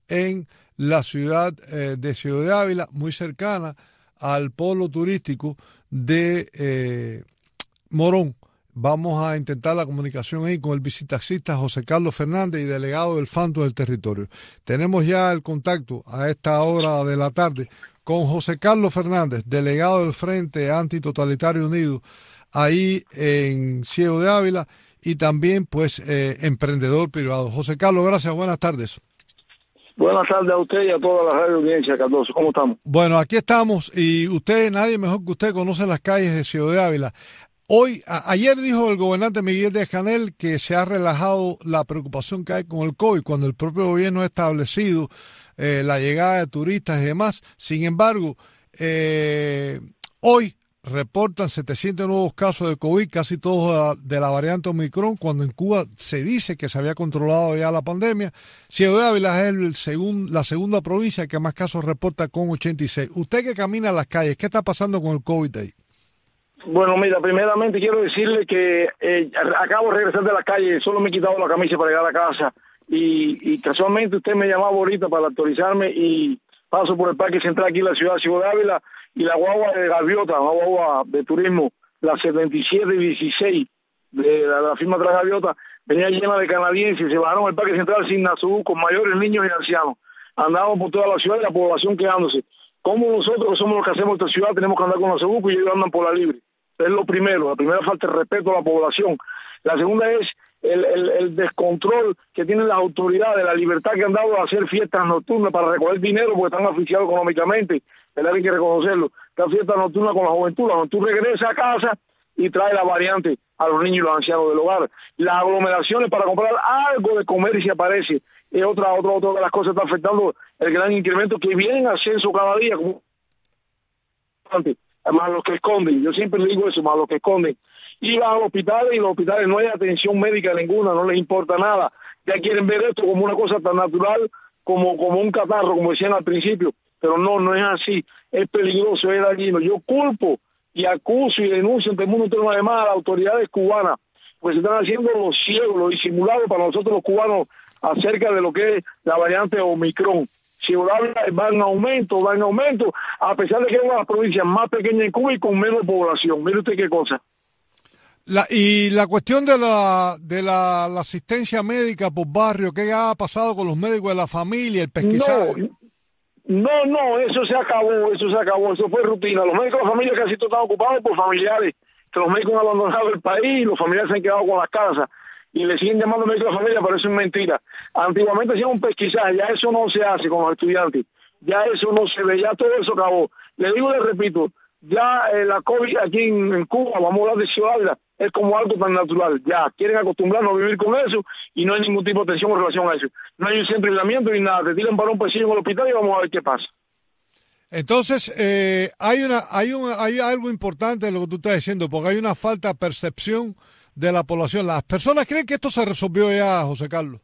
en la ciudad eh, de Ciego de Ávila, muy cercana al polo turístico de eh, Morón. Vamos a intentar la comunicación ahí con el visitaxista José Carlos Fernández y delegado del Fanto del territorio. Tenemos ya el contacto a esta hora de la tarde con José Carlos Fernández, delegado del Frente Antitotalitario Unido, ahí en Ciego de Ávila, y también pues eh, emprendedor privado. José Carlos, gracias, buenas tardes. Buenas tardes a usted y a toda la radio audiencia, Cardoso. ¿Cómo estamos? Bueno, aquí estamos y usted, nadie mejor que usted, conoce las calles de Ciego de Ávila. Hoy, a, ayer dijo el gobernante Miguel Díaz-Canel que se ha relajado la preocupación que hay con el COVID, cuando el propio gobierno ha establecido eh, la llegada de turistas y demás. Sin embargo, eh, hoy reportan setecientos nuevos casos de COVID, casi todos de la variante Omicron, cuando en Cuba se dice que se había controlado ya la pandemia. Ciego de Ávila es el segun, la segunda provincia que más casos reporta, con ochenta y seis. Usted que camina a las calles, ¿qué está pasando con el COVID ahí? Bueno, mira, primeramente quiero decirle que eh, acabo de regresar de la calle, solo me he quitado la camisa para llegar a casa y, y casualmente usted me llamaba ahorita para actualizarme y paso por el Parque Central aquí en la ciudad de Ciego de Ávila y la guagua de Gaviota, una guagua de turismo, la setenta y siete dieciséis de la, la firma Tras Gaviota, venía llena de canadienses, se bajaron al Parque Central sin Nazú, con mayores, niños y ancianos. Andábamos por toda la ciudad y la población quedándose. Como nosotros, que somos los que hacemos esta ciudad, tenemos que andar con Nazobuco y ellos andan por la libre? Es lo primero, la primera falta de respeto a la población. La segunda es el, el, el descontrol que tienen las autoridades, la libertad que han dado de hacer fiestas nocturnas para recoger dinero porque están asfixiados económicamente, ¿verdad? Hay que reconocerlo. Esta fiesta nocturna con la juventud, la juventud regresa a casa y trae la variante a los niños y los ancianos del hogar. Las aglomeraciones para comprar algo de comer y se aparece. Es otra, otra, otra de las cosas que está afectando el gran incremento que viene en ascenso cada día, como más los que esconden, yo siempre le digo eso, más los que esconden, y van a los hospitales y los hospitales no hay atención médica ninguna, no les importa nada, ya quieren ver esto como una cosa tan natural como, como un catarro, como decían al principio, pero no, no es así, es peligroso, es dañino. Yo culpo y acuso y denuncio ante el mundo entero además a las autoridades cubanas, pues se están haciendo los ciegos, los disimulados para nosotros los cubanos acerca de lo que es la variante Omicron. Ciego de Ávila va en aumento, va en aumento, a pesar de que es una de las provincias más pequeñas en Cuba y con menos población. Mire usted qué cosa. La, y la cuestión de la de la, la asistencia médica por barrio, ¿qué ha pasado con los médicos de la familia, el pesquisaje? No, no, no, eso se acabó, eso se acabó, eso fue rutina. Los médicos de la familia casi todos están ocupados por familiares, que los médicos han abandonado el país, los familiares se han quedado con las casas. Y le siguen llamando médico de la familia, pero eso es mentira. Antiguamente hacían un pesquisaje, ya eso no se hace con los estudiantes, ya eso no se ve, ya todo eso acabó. Le digo y le repito, ya eh, la COVID aquí en, en Cuba, vamos a hablar de Ciego de Ávila, es como algo tan natural, ya quieren acostumbrarnos a vivir con eso y no hay ningún tipo de tensión en relación a eso. No hay un centro de aislamiento ni nada, te tiran para un pasillo en el hospital y vamos a ver qué pasa. Entonces, eh, hay una, hay un, hay algo importante en lo que tú estás diciendo, porque hay una falta de percepción de la población. ¿Las personas creen que esto se resolvió ya, José Carlos?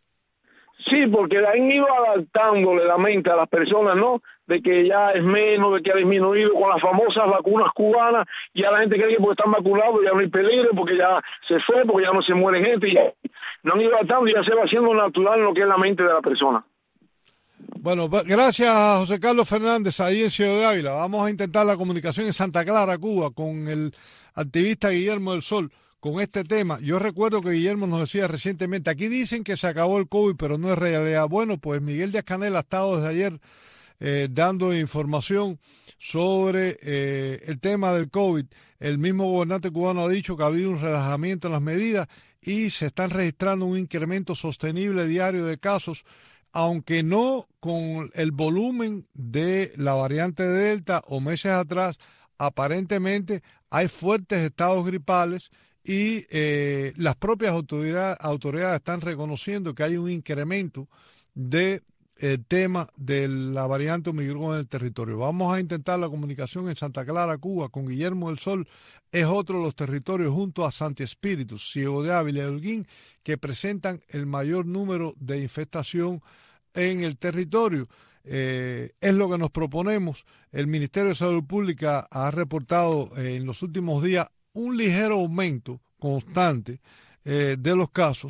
Sí, porque han ido adaptándole la mente a las personas, ¿no? De que ya es menos, de que ha disminuido con las famosas vacunas cubanas, y ya la gente cree que porque están vacunados ya no hay peligro, porque ya se fue, porque ya no se muere gente, y ya no han ido adaptando y ya se va haciendo natural lo que es la mente de la persona. Bueno, gracias a José Carlos Fernández, ahí en Ciego de Ávila. Vamos a intentar la comunicación en Santa Clara, Cuba, con el activista Guillermo del Sol, con este tema. Yo recuerdo que Guillermo nos decía recientemente, aquí dicen que se acabó el COVID, pero no es realidad. Bueno, pues Miguel Díaz-Canel ha estado desde ayer eh, dando información sobre eh, el tema del COVID. El mismo gobernante cubano ha dicho que ha habido un relajamiento en las medidas y se están registrando un incremento sostenible diario de casos, aunque no con el volumen de la variante Delta o meses atrás. Aparentemente hay fuertes estados gripales y eh, las propias autoridades, autoridades están reconociendo que hay un incremento del de, tema de la variante Omicron en el territorio. Vamos a intentar la comunicación en Santa Clara, Cuba, con Guillermo del Sol. Es otro de los territorios junto a Santi Espíritu, Ciego de Ávila y Holguín, que presentan el mayor número de infestación en el territorio. Eh, es lo que nos proponemos. El Ministerio de Salud Pública ha reportado eh, en los últimos días un ligero aumento constante eh, de los casos.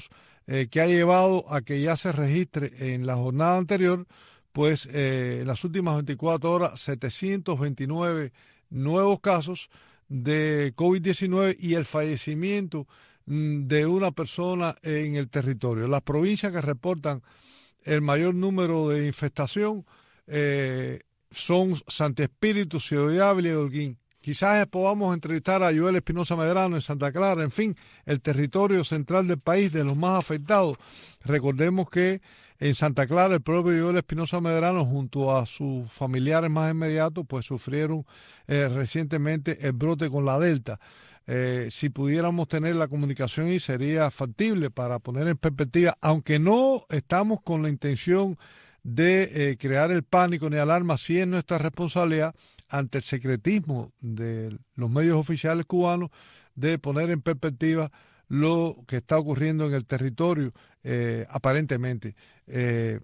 eh, que ha llevado a que ya se registre en la jornada anterior, pues eh, en las últimas veinticuatro horas, setecientos veintinueve nuevos casos de COVID diecinueve y el fallecimiento de una persona en el territorio. Las provincias que reportan el mayor número de infestación eh, son Santi Espíritu, Ciudad de Ávila y Holguín. Quizás podamos entrevistar a Joel Espinosa Medrano en Santa Clara, en fin, el territorio central del país de los más afectados. Recordemos que en Santa Clara el propio Joel Espinosa Medrano junto a sus familiares más inmediatos pues sufrieron eh, recientemente el brote con la Delta. Eh, si pudiéramos tener la comunicación y sería factible para poner en perspectiva, aunque no estamos con la intención de eh, crear el pánico ni alarma, sí es nuestra responsabilidad ante el secretismo de los medios oficiales cubanos de poner en perspectiva lo que está ocurriendo en el territorio eh, aparentemente. Eh,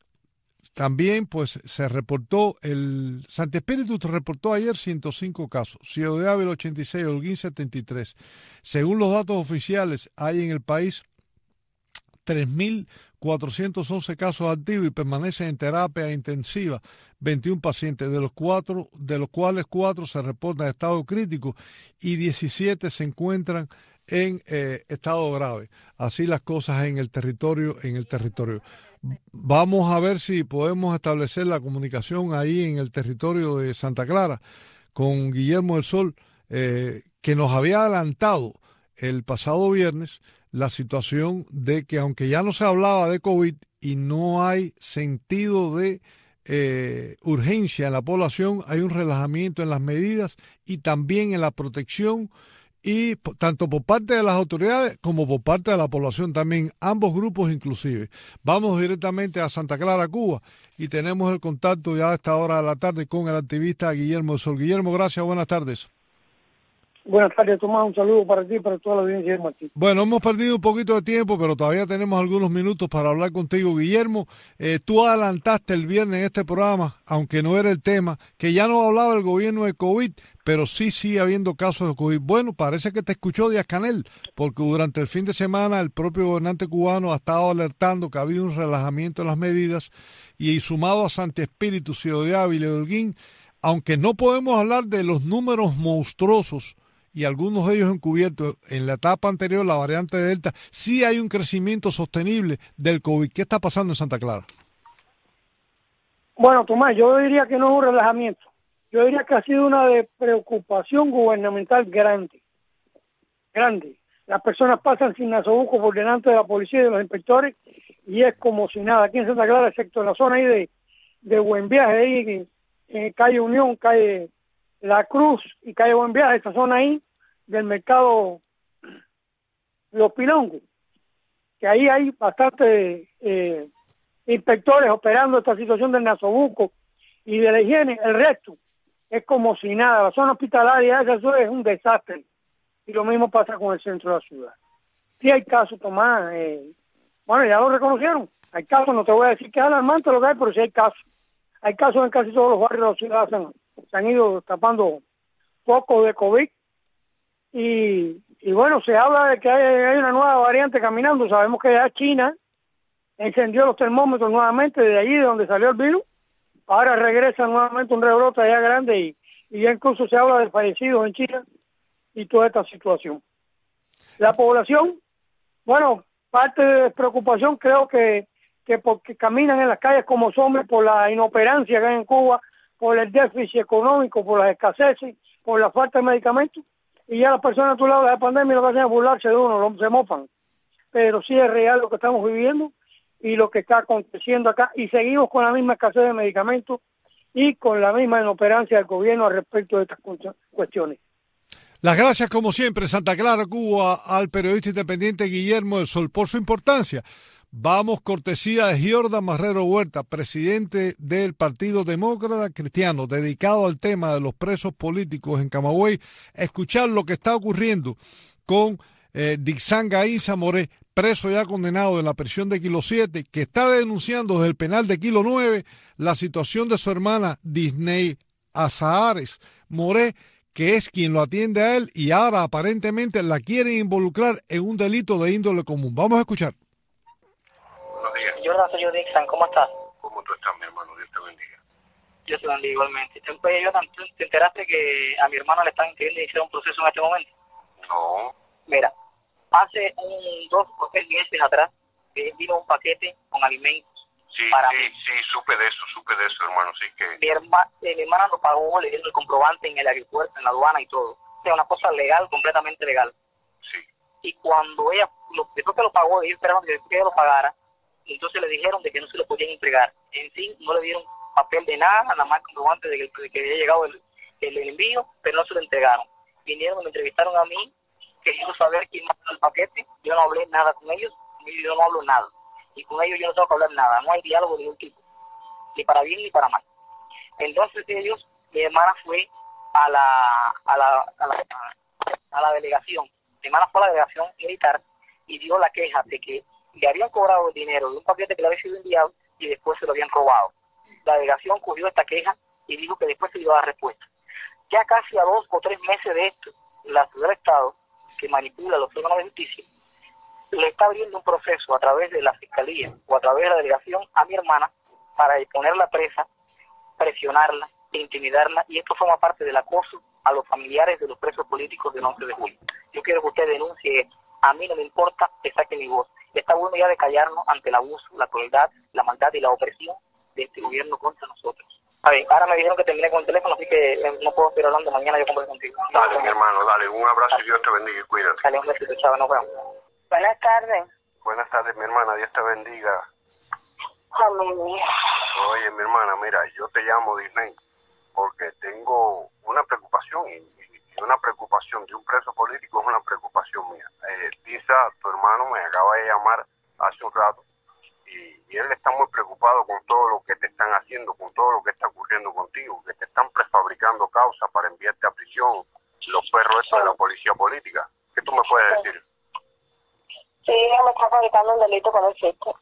También pues se reportó, el Santi Espíritu reportó ayer ciento cinco casos, Ciudad de Ávila ochenta y seis, Holguín setenta y tres. Según los datos oficiales, hay en el país tres mil cuatrocientos once casos activos y permanecen en terapia intensiva veintiún pacientes, de los, cuatro, de los cuales cuatro se reportan en estado crítico y diecisiete se encuentran en eh, estado grave. Así las cosas en el territorio, en el territorio. Vamos a ver si podemos establecer la comunicación ahí en el territorio de Santa Clara con Guillermo del Sol, eh, que nos había adelantado el pasado viernes la situación de que aunque ya no se hablaba de COVID y no hay sentido de eh, urgencia en la población, hay un relajamiento en las medidas y también en la protección, y tanto por parte de las autoridades como por parte de la población también, ambos grupos inclusive. Vamos directamente a Santa Clara, Cuba, y tenemos el contacto ya a esta hora de la tarde con el activista Guillermo del Sol. Guillermo, gracias, buenas tardes. Buenas tardes, Tomás, un saludo para ti y para toda la audiencia de Martín. Bueno, hemos perdido un poquito de tiempo, pero todavía tenemos algunos minutos para hablar contigo, Guillermo. Eh, tú adelantaste el viernes en este programa, aunque no era el tema, que ya no hablaba el gobierno de COVID, pero sí sigue habiendo casos de COVID. Bueno, parece que te escuchó Díaz-Canel, porque durante el fin de semana el propio gobernante cubano ha estado alertando que ha habido un relajamiento en las medidas, y sumado a Santi Espíritu, Ciudad de Ávila y Holguín, aunque no podemos hablar de los números monstruosos, y algunos de ellos encubiertos en la etapa anterior, la variante Delta, sí hay un crecimiento sostenible del COVID. ¿Qué está pasando en Santa Clara? Bueno, Tomás, yo diría que no es un relajamiento. Yo diría que ha sido una de preocupación gubernamental grande. Grande. Las personas pasan sin nasobuco por delante de la policía y de los inspectores y es como si nada. Aquí en Santa Clara, excepto en la zona ahí de, de Buen Viaje, ahí en calle Unión, calle La Cruz y calle Buen Viaje, esa zona ahí del mercado Los Pilongos, que ahí hay bastantes eh, inspectores operando esta situación del nasobuco y de la higiene. El resto es como si nada. La zona hospitalaria, eso es un desastre. Y lo mismo pasa con el centro de la ciudad. Sí hay casos, Tomás, eh, bueno, ya lo reconocieron. Hay casos, no te voy a decir que es alarmante lo que hay, pero sí hay casos. Hay casos en casi todos los barrios de la ciudad, se han, se han ido tapando focos de COVID. Y, y bueno, se habla de que hay, hay una nueva variante caminando. Sabemos que ya China encendió los termómetros nuevamente de allí, de donde salió el virus. Ahora regresa nuevamente un rebrote allá grande y, y ya incluso se habla de fallecidos en China y toda esta situación. La población, bueno, parte de preocupación creo que, que porque caminan en las calles como zombies por la inoperancia que hay en Cuba, por el déficit económico, por las escaseces, por la falta de medicamentos, y ya las personas a tu lado de la pandemia lo que hacen es burlarse de uno, lo, se mofan. Pero sí es real lo que estamos viviendo y lo que está aconteciendo acá, y seguimos con la misma escasez de medicamentos y con la misma inoperancia del gobierno al respecto de estas cuestiones. Las gracias, como siempre, Santa Clara, Cuba, al periodista independiente Guillermo del Sol por su importancia. Vamos, cortesía de Giordan Marrero Huerta, presidente del Partido Demócrata Cristiano, dedicado al tema de los presos políticos en Camagüey, a escuchar lo que está ocurriendo con eh, Dixan Gainza Moré, preso ya condenado en la prisión de Kilo siete, que está denunciando desde el penal de Kilo nueve la situación de su hermana Disney Azahares Moré, que es quien lo atiende a él, y ahora aparentemente la quieren involucrar en un delito de índole común. Vamos a escuchar. Jordan, soy yo, Dixon. ¿Cómo estás? ¿Cómo tú estás, mi hermano? Dios te bendiga. Yo te bendiga igualmente. Entonces, Jordan, ¿tú te enteraste que a mi hermano le están queriendo iniciar un proceso en este momento? No. Mira, hace un dos o tres meses atrás eh, vino un paquete con alimentos. Sí, para sí, mí. sí, supe de eso, supe de eso, hermano, sí que... Mi, herma, eh, mi hermana lo pagó, le dieron el comprobante en el aeropuerto, en la aduana y todo. O sea, una cosa legal, completamente legal. Sí. Y cuando ella, lo, después que lo pagó, ellos esperaron que ella lo pagara, y entonces le dijeron de que no se lo podían entregar. En sí, no le dieron papel de nada, nada más comprobante de que, de que había llegado el, el, el envío, pero no se lo entregaron. Vinieron y me entrevistaron a mí, queriendo saber quién mandó el paquete. Yo no hablé nada con ellos, yo no hablo nada. Y con ellos yo no tengo que hablar nada, no hay diálogo de ningún tipo, ni para bien ni para mal. Entonces ellos, mi hermana fue a la a la, a la, a la delegación, mi hermana fue a la delegación militar y dio la queja de que le habían cobrado el dinero de un paquete que le había sido enviado y después se lo habían robado. La delegación cogió esta queja y dijo que después se iba a dar respuesta. Ya casi a dos o tres meses de esto, la ciudad del Estado, que manipula los órganos de justicia, le está abriendo un proceso a través de la fiscalía o a través de la delegación a mi hermana para ponerla presa, presionarla, intimidarla, y esto forma parte del acoso a los familiares de los presos políticos del once de julio. Yo quiero que usted denuncie esto. A mí no me importa que saque mi voz. Está bueno ya de callarnos ante el abuso, la crueldad, la maldad y la opresión de este gobierno contra nosotros. A ver, ahora me dijeron que terminé con el teléfono, así que eh, no puedo seguir hablando. Mañana yo converso contigo. Dale, mi hermano, dale. Un abrazo y Dios te bendiga y cuídate. Dale, un besito, chao, nos vemos. Buenas tardes. Buenas tardes, mi hermana. Dios te bendiga. Amén. Oye, mi hermana, mira, yo te llamo Disney porque tengo una preocupación y, y una preocupación de un preso político es una preocupación mía. Eh, Lisa, tu hermano, me acaba de llamar hace un rato y, y él está muy preocupado con todo lo que te están haciendo, con todo lo que está ocurriendo contigo, que te están prefabricando causas para enviarte a prisión, los perros estos de la policía política. ¿Qué tú me puedes decir? Sí, me está fabricando un delito con el fisco.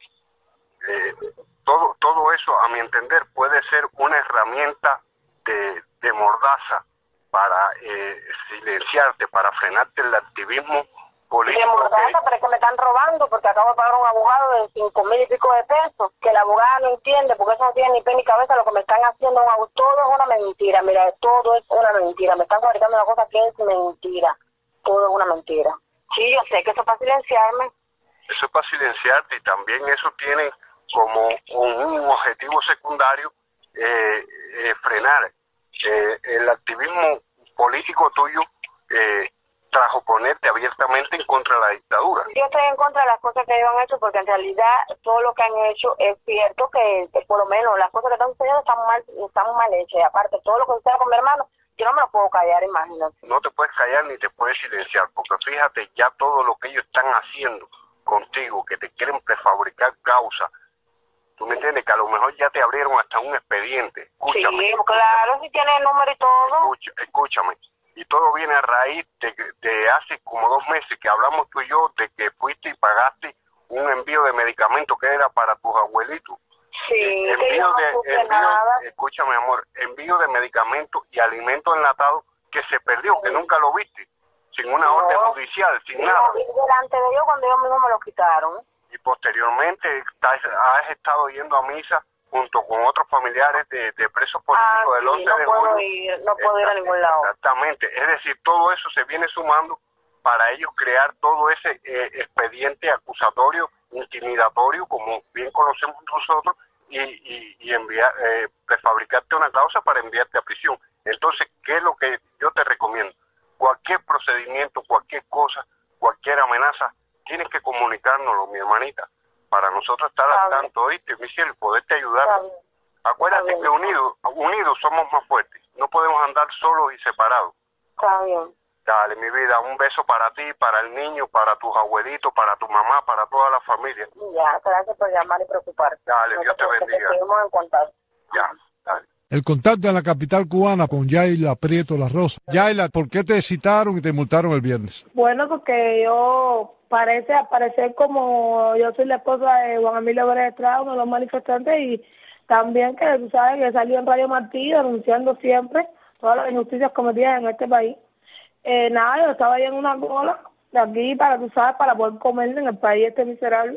Eh, todo, todo eso, a mi entender, puede ser una herramienta de, de mordaza para eh, silenciarte, para frenarte el activismo político. De mordaza, que... pero es que me están robando porque acabo de pagar un abogado de cinco mil y pico de pesos, que la abogada no entiende porque eso no tiene ni pie ni cabeza, lo que me están haciendo, todo es una mentira, mira, todo es una mentira, me están fabricando una cosa que es mentira, todo es una mentira. Sí, yo sé que eso es para silenciarme. Eso es para silenciarte y también eso tiene como un objetivo secundario eh, eh, frenar eh, el activismo político tuyo eh, tras oponerte abiertamente en contra de la dictadura. Yo estoy en contra de las cosas que ellos han hecho porque en realidad todo lo que han hecho es cierto que, que por lo menos las cosas que están sucediendo están mal, están mal hechas. Y aparte todo lo que sucede con mi hermano, yo no me lo puedo callar, imagínate. No te puedes callar ni te puedes silenciar porque fíjate ya todo lo que ellos están haciendo contigo, que te quieren prefabricar causas. ¿Tú me entiendes? Que a lo mejor ya te abrieron hasta un expediente. Escúchame, sí, escúchame. Claro, si tiene el número y todo. Escucha, escúchame. Y todo viene a raíz de, de hace como dos meses que hablamos tú y yo de que fuiste y pagaste un envío de medicamentos que era para tus abuelitos. Sí, eh, envío que yo no de, envío, nada. Escúchame, amor, envío de medicamentos y alimentos enlatados que se perdió, que nunca lo viste, sin una no, orden judicial, sin no, nada. Delante de ellos cuando ellos mismos me lo quitaron. Y posteriormente estás, has estado yendo a misa junto con otros familiares de, de presos políticos ah, del sí, once no de puedo julio. Ir, no puedo ir a ningún lado. Exactamente, es decir, todo eso se viene sumando para ellos crear todo ese eh, expediente acusatorio, intimidatorio, como bien conocemos nosotros, y, y, y enviar, eh, prefabricarte una causa para enviarte a prisión. Entonces, ¿qué es lo que yo te recomiendo? Cualquier procedimiento, cualquier cosa, cualquier amenaza, tienes que comunicárnoslo, mi hermanita, para nosotros estar al tanto, ¿oíste, Michelle? Poderte ayudar. Acuérdate que unidos, unidos somos más fuertes. No podemos andar solos y separados. Está bien. Dale, mi vida, un beso para ti, para el niño, para tus abuelitos, para tu mamá, para toda la familia. Ya, gracias por llamar y preocuparte. Dale, no Dios te bendiga. Seguimos en contacto. Ya, dale. El contacto en la capital cubana con Yaila Prieto La Rosa. Yaila, ¿por qué te citaron y te multaron el viernes? Bueno, porque yo parece aparecer como yo soy la esposa de Juan Emilio Pérez Estrada, uno de los manifestantes, y también que tú sabes que salió en Radio Martí denunciando siempre todas las injusticias cometidas en este país. Eh, nada, yo estaba ahí en una cola de aquí para, tú sabes, para poder comer en el país este miserable,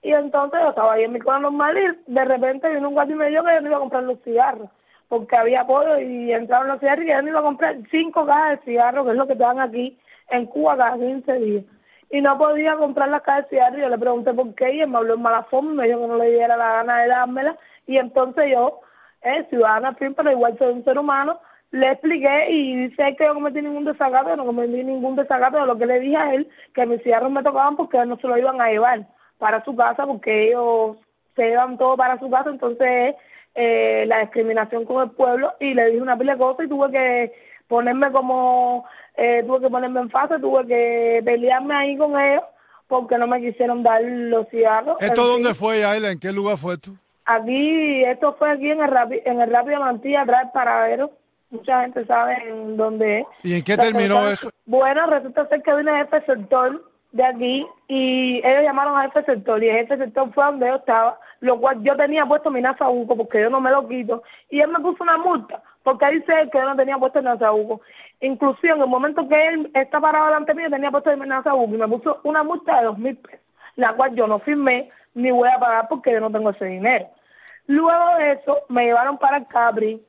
Y entonces yo estaba ahí en mi cosa normal y de repente vino un guardia y me dijo que yo no iba a comprar los cigarros, porque había pollo y entraron los cigarros y yo no iba a comprar cinco cajas de cigarros, que es lo que te dan aquí en Cuba cada quince días. Y no podía comprar las cajas de cigarros y yo le pregunté por qué y él me habló en mala forma y me dijo que no le diera la gana de dármela. Y entonces yo, eh, ciudadana fin, pero igual soy un ser humano, le expliqué y dice que yo no cometí ningún desacato, yo no cometí ningún desacato de lo que le dije a él, que mis cigarros me tocaban porque él no se lo iban a llevar para su casa, porque ellos se llevan todo para su casa, entonces eh, la discriminación con el pueblo, y le dije una pila de cosas y tuve que ponerme como, eh, tuve que ponerme en fase, tuve que pelearme ahí con ellos porque no me quisieron dar los cigarros. ¿Esto dónde fue, Ayla? ¿En qué lugar fue esto? Aquí, esto fue aquí en el Rápido, en el Rápido Mantilla, atrás del paradero. Mucha gente sabe en dónde es. ¿Y en qué terminó eso? Bueno, resulta ser que vino el jefe sector de aquí y ellos llamaron al jefe sector y el jefe sector fue donde yo estaba, lo cual yo tenía puesto mi nasabuco porque yo no me lo quito y él me puso una multa porque dice él que yo no tenía puesto el nasabuco. Inclusive en el momento que él está parado delante mío tenía puesto mi nasabuco y me puso una multa de dos mil pesos, la cual yo no firmé ni voy a pagar porque yo no tengo ese dinero. Luego de eso me llevaron para el Capri.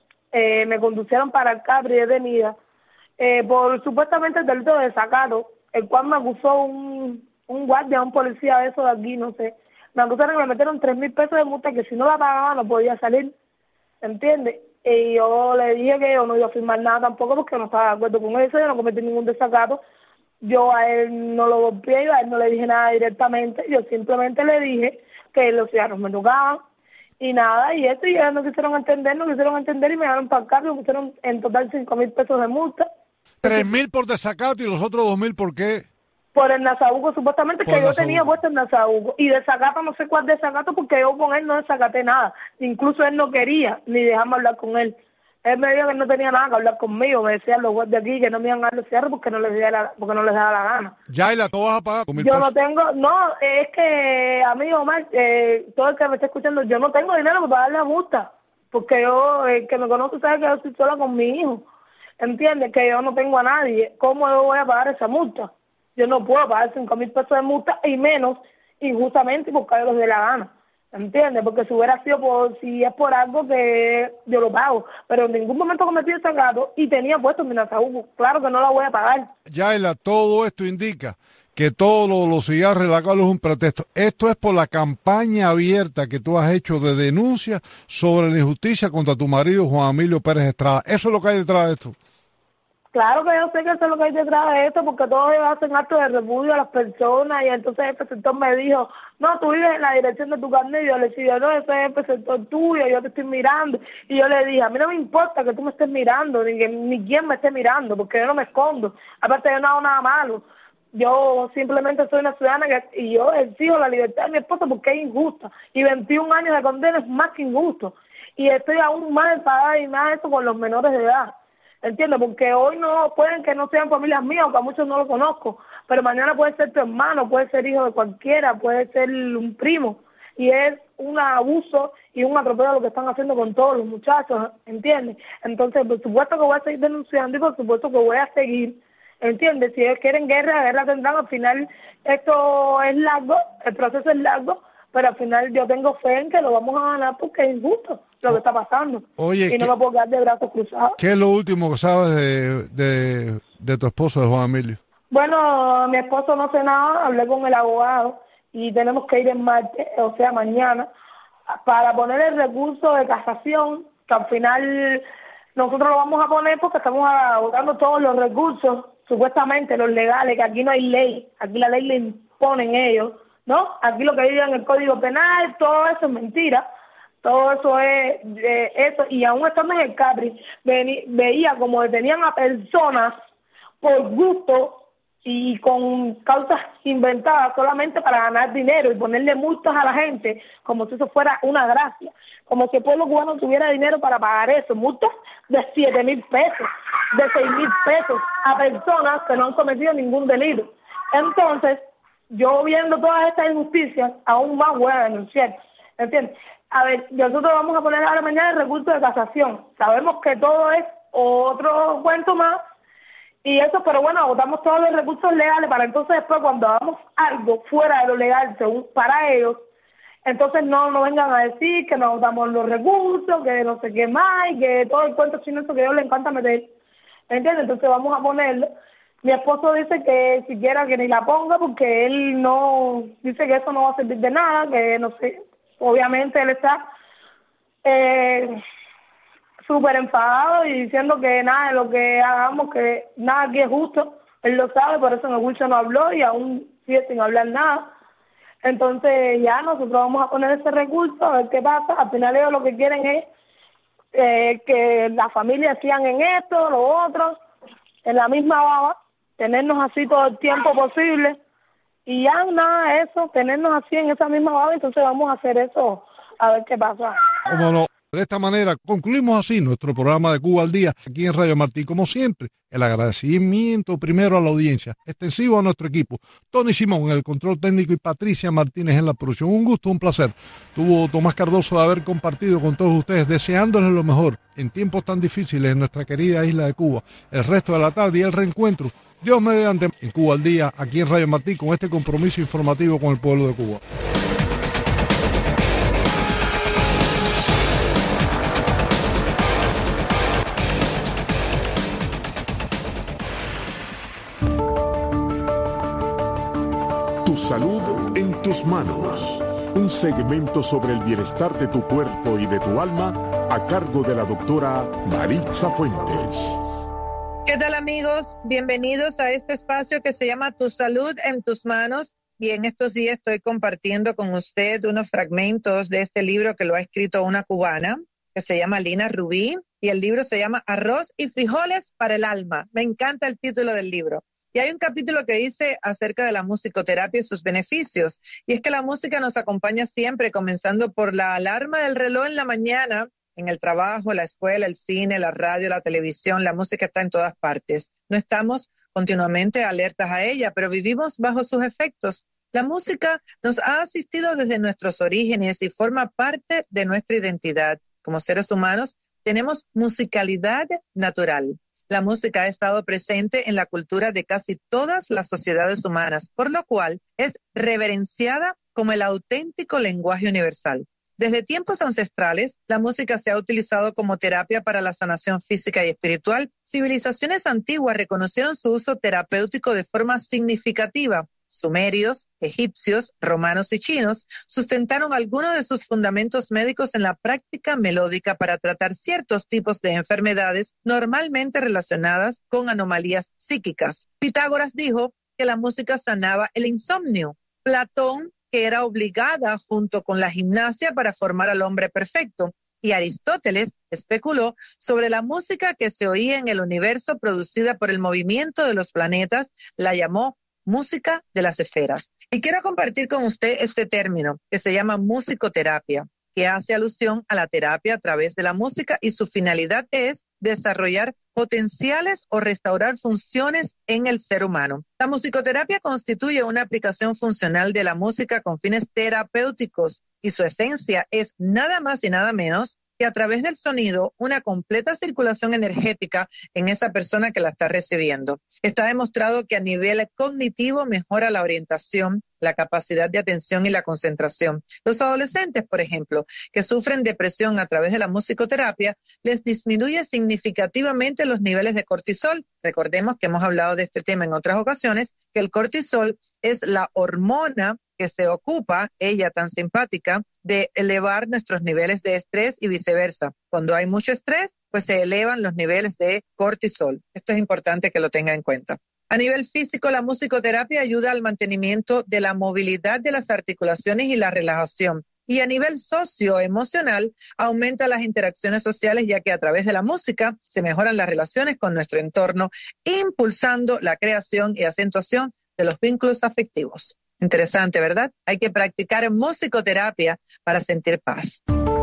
Eh, me conducieron para el Capri detenida eh, por supuestamente el delito de desacato, el cual me acusó un, un guardia, un policía de eso de aquí, no sé. Me acusaron que me metieron tres mil pesos de multa, que si no la pagaba no podía salir, ¿entiendes? Y yo le dije que yo no iba a firmar nada tampoco porque no estaba de acuerdo con eso, yo no cometí ningún desacato. Yo a él no lo golpeé, yo a él no le dije nada directamente, yo simplemente le dije que los cigarros me tocaban. Y nada, y eso, y ellos no quisieron entender, no quisieron entender y me dieron para acá, me pusieron en total cinco mil pesos de multa. Tres mil por desacato y los otros dos mil, ¿por qué? Por el nasabuco, supuestamente Por que yo Nasabuco. tenía puesto el nasabuco. Y desacato, no sé cuál desacato, porque yo con él no desacaté nada. Incluso él no quería ni dejarme hablar con él. Él me dijo que él no tenía nada que hablar conmigo, me decían los guardias de aquí que no me iban a dar los cigarros porque no les daba, porque no les daba la gana. Yaila, ¿tú vas a pagar? Yo no tengo, no, es que, amigo Omar, eh, todo el que me está escuchando, yo no tengo dinero para pagarle la multa, porque yo, el que me conoce sabe que yo estoy sola con mi hijo, ¿entiendes? Que yo no tengo a nadie, ¿cómo yo voy a pagar esa multa? Yo no puedo pagar cinco mil pesos de multa y menos injustamente porque a ellos les dé la gana. ¿Entiendes? Porque si hubiera sido por, si es por algo que yo lo pago, pero en ningún momento cometí ese gato y tenía puesto mi nasabuco, claro que no la voy a pagar. Yaila, todo esto indica que todos los, los cigarros de la calle es un pretexto. Esto es por la campaña abierta que tú has hecho de denuncia sobre la injusticia contra tu marido Juan Emilio Pérez Estrada. Eso es lo que hay detrás de esto. Claro que yo sé que eso es lo que hay detrás de esto, porque todos ellos hacen actos de repudio a las personas, y entonces el preceptor me dijo, no, tú vives en la dirección de tu carnet, y yo le dije, no, ese es el preceptor tuyo, yo te estoy mirando, y yo le dije, a mí no me importa que tú me estés mirando, ni que ni quién me esté mirando, porque yo no me escondo, aparte yo no hago nada malo, yo simplemente soy una ciudadana que, y yo exijo la libertad de mi esposa porque es injusta, y veintiún años de condena es más que injusto, y estoy aún más enfadada y más eso con los menores de edad. ¿Entiendes? Porque hoy no pueden que no sean familias mías, aunque a muchos no lo conozco, pero mañana puede ser tu hermano, puede ser hijo de cualquiera, puede ser un primo, y es un abuso y un atropello lo que están haciendo con todos los muchachos, ¿entiendes? Entonces, por supuesto que voy a seguir denunciando y por supuesto que voy a seguir, ¿entiendes? Si ellos quieren guerra, guerra tendrán. Al final esto es largo, el proceso es largo, pero al final yo tengo fe en que lo vamos a ganar porque es injusto lo que está pasando. Oye, y no ¿qué, me puedo quedar de brazos cruzados. ¿qué es lo último que sabes de, de, de tu esposo, de Juan Emilio? Bueno, mi esposo no sé nada, hablé con el abogado y tenemos que ir el martes, o sea, mañana, para poner el recurso de casación, que al final nosotros lo vamos a poner porque estamos agotando todos los recursos, supuestamente los legales, que aquí no hay ley, aquí la ley le imponen ellos, ¿no? Aquí lo que dice en el Código Penal, todo eso es mentira. Todo eso es eh, eso, y aún estando en el Capri, vení, veía como detenían a personas por gusto y con causas inventadas solamente para ganar dinero y ponerle multas a la gente como si eso fuera una gracia, como si el pueblo cubano tuviera dinero para pagar eso, multas de siete mil pesos, de seis mil pesos a personas que no han cometido ningún delito. Entonces, yo viendo todas estas injusticias, aún más voy a denunciar, ¿entiendes? A ver, nosotros vamos a poner ahora mañana el recurso de casación. Sabemos que todo es otro cuento más y eso, pero bueno, agotamos todos los recursos legales para entonces después cuando hagamos algo fuera de lo legal según para ellos, entonces no nos vengan a decir que nos agotamos los recursos, que no sé qué más, y que todo el cuento chino eso que a ellos les encanta meter, ¿entiendes? Entonces vamos a ponerlo. Mi esposo dice que siquiera que ni la ponga porque él no, dice que eso no va a servir de nada, que no sé, obviamente él está eh, súper enfadado y diciendo que nada de lo que hagamos, que nada aquí es justo, él lo sabe, por eso en el Wilson no habló y aún sigue sin hablar nada. Entonces ya nosotros vamos a poner ese recurso a ver qué pasa. Al final ellos lo que quieren es eh, que las familias sigan en esto, lo otro, en la misma baba, tenernos así todo el tiempo posible y ya nada de eso, tenernos así en esa misma baba. Entonces vamos a hacer eso a ver qué pasa. ¿Cómo no? De esta manera concluimos así nuestro programa de Cuba al Día aquí en Radio Martí. Como siempre, el agradecimiento primero a la audiencia, extensivo a nuestro equipo, Tony Simón en el control técnico y Patricia Martínez en la producción. Un gusto, un placer. Tuvo Tomás Cardoso de haber compartido con todos ustedes, deseándoles lo mejor en tiempos tan difíciles en nuestra querida isla de Cuba. El resto de la tarde y el reencuentro, Dios mediante, en Cuba al Día aquí en Radio Martí con este compromiso informativo con el pueblo de Cuba. Salud en tus manos. Un segmento sobre el bienestar de tu cuerpo y de tu alma a cargo de la doctora Maritza Fuentes. ¿Qué tal, amigos? Bienvenidos a este espacio que se llama Tu Salud en tus manos. Y en estos días estoy compartiendo con usted unos fragmentos de este libro que lo ha escrito una cubana que se llama Lina Rubí. Y el libro se llama Arroz y frijoles para el alma. Me encanta el título del libro. Y hay un capítulo que dice acerca de la musicoterapia y sus beneficios. Y es que la música nos acompaña siempre, comenzando por la alarma del reloj en la mañana, en el trabajo, la escuela, el cine, la radio, la televisión. La música está en todas partes. No estamos continuamente alertas a ella, pero vivimos bajo sus efectos. La música nos ha asistido desde nuestros orígenes y forma parte de nuestra identidad. Como seres humanos, tenemos musicalidad natural. La música ha estado presente en la cultura de casi todas las sociedades humanas, por lo cual es reverenciada como el auténtico lenguaje universal. Desde tiempos ancestrales, la música se ha utilizado como terapia para la sanación física y espiritual. Civilizaciones antiguas reconocieron su uso terapéutico de forma significativa. Sumerios, egipcios, romanos y chinos sustentaron algunos de sus fundamentos médicos en la práctica melódica para tratar ciertos tipos de enfermedades normalmente relacionadas con anomalías psíquicas. Pitágoras dijo que la música sanaba el insomnio. Platón, que era obligada junto con la gimnasia para formar al hombre perfecto. Y Aristóteles especuló sobre la música que se oía en el universo producida por el movimiento de los planetas, la llamó música de las esferas. Y quiero compartir con usted este término que se llama musicoterapia, que hace alusión a la terapia a través de la música y su finalidad es desarrollar potenciales o restaurar funciones en el ser humano. La musicoterapia constituye una aplicación funcional de la música con fines terapéuticos y su esencia es nada más y nada menos que a través del sonido una completa circulación energética en esa persona que la está recibiendo. Está demostrado que a nivel cognitivo mejora la orientación, la capacidad de atención y la concentración. Los adolescentes, por ejemplo, que sufren depresión a través de la musicoterapia, les disminuye significativamente los niveles de cortisol. Recordemos que hemos hablado de este tema en otras ocasiones, que el cortisol es la hormona que se ocupa, ella tan simpática, de elevar nuestros niveles de estrés y viceversa. Cuando hay mucho estrés, pues se elevan los niveles de cortisol. Esto es importante que lo tenga en cuenta. A nivel físico, la musicoterapia ayuda al mantenimiento de la movilidad de las articulaciones y la relajación. Y a nivel socioemocional, aumenta las interacciones sociales, ya que a través de la música se mejoran las relaciones con nuestro entorno, impulsando la creación y acentuación de los vínculos afectivos. Interesante, ¿verdad? Hay que practicar musicoterapia para sentir paz.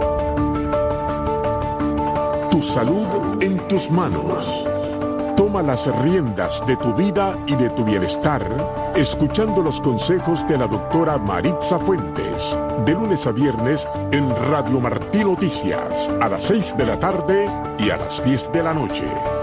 Tu salud en tus manos. Toma las riendas de tu vida y de tu bienestar, escuchando los consejos de la doctora Maritza Fuentes, de lunes a viernes en Radio Martí Noticias, a las seis de la tarde y a las diez de la noche.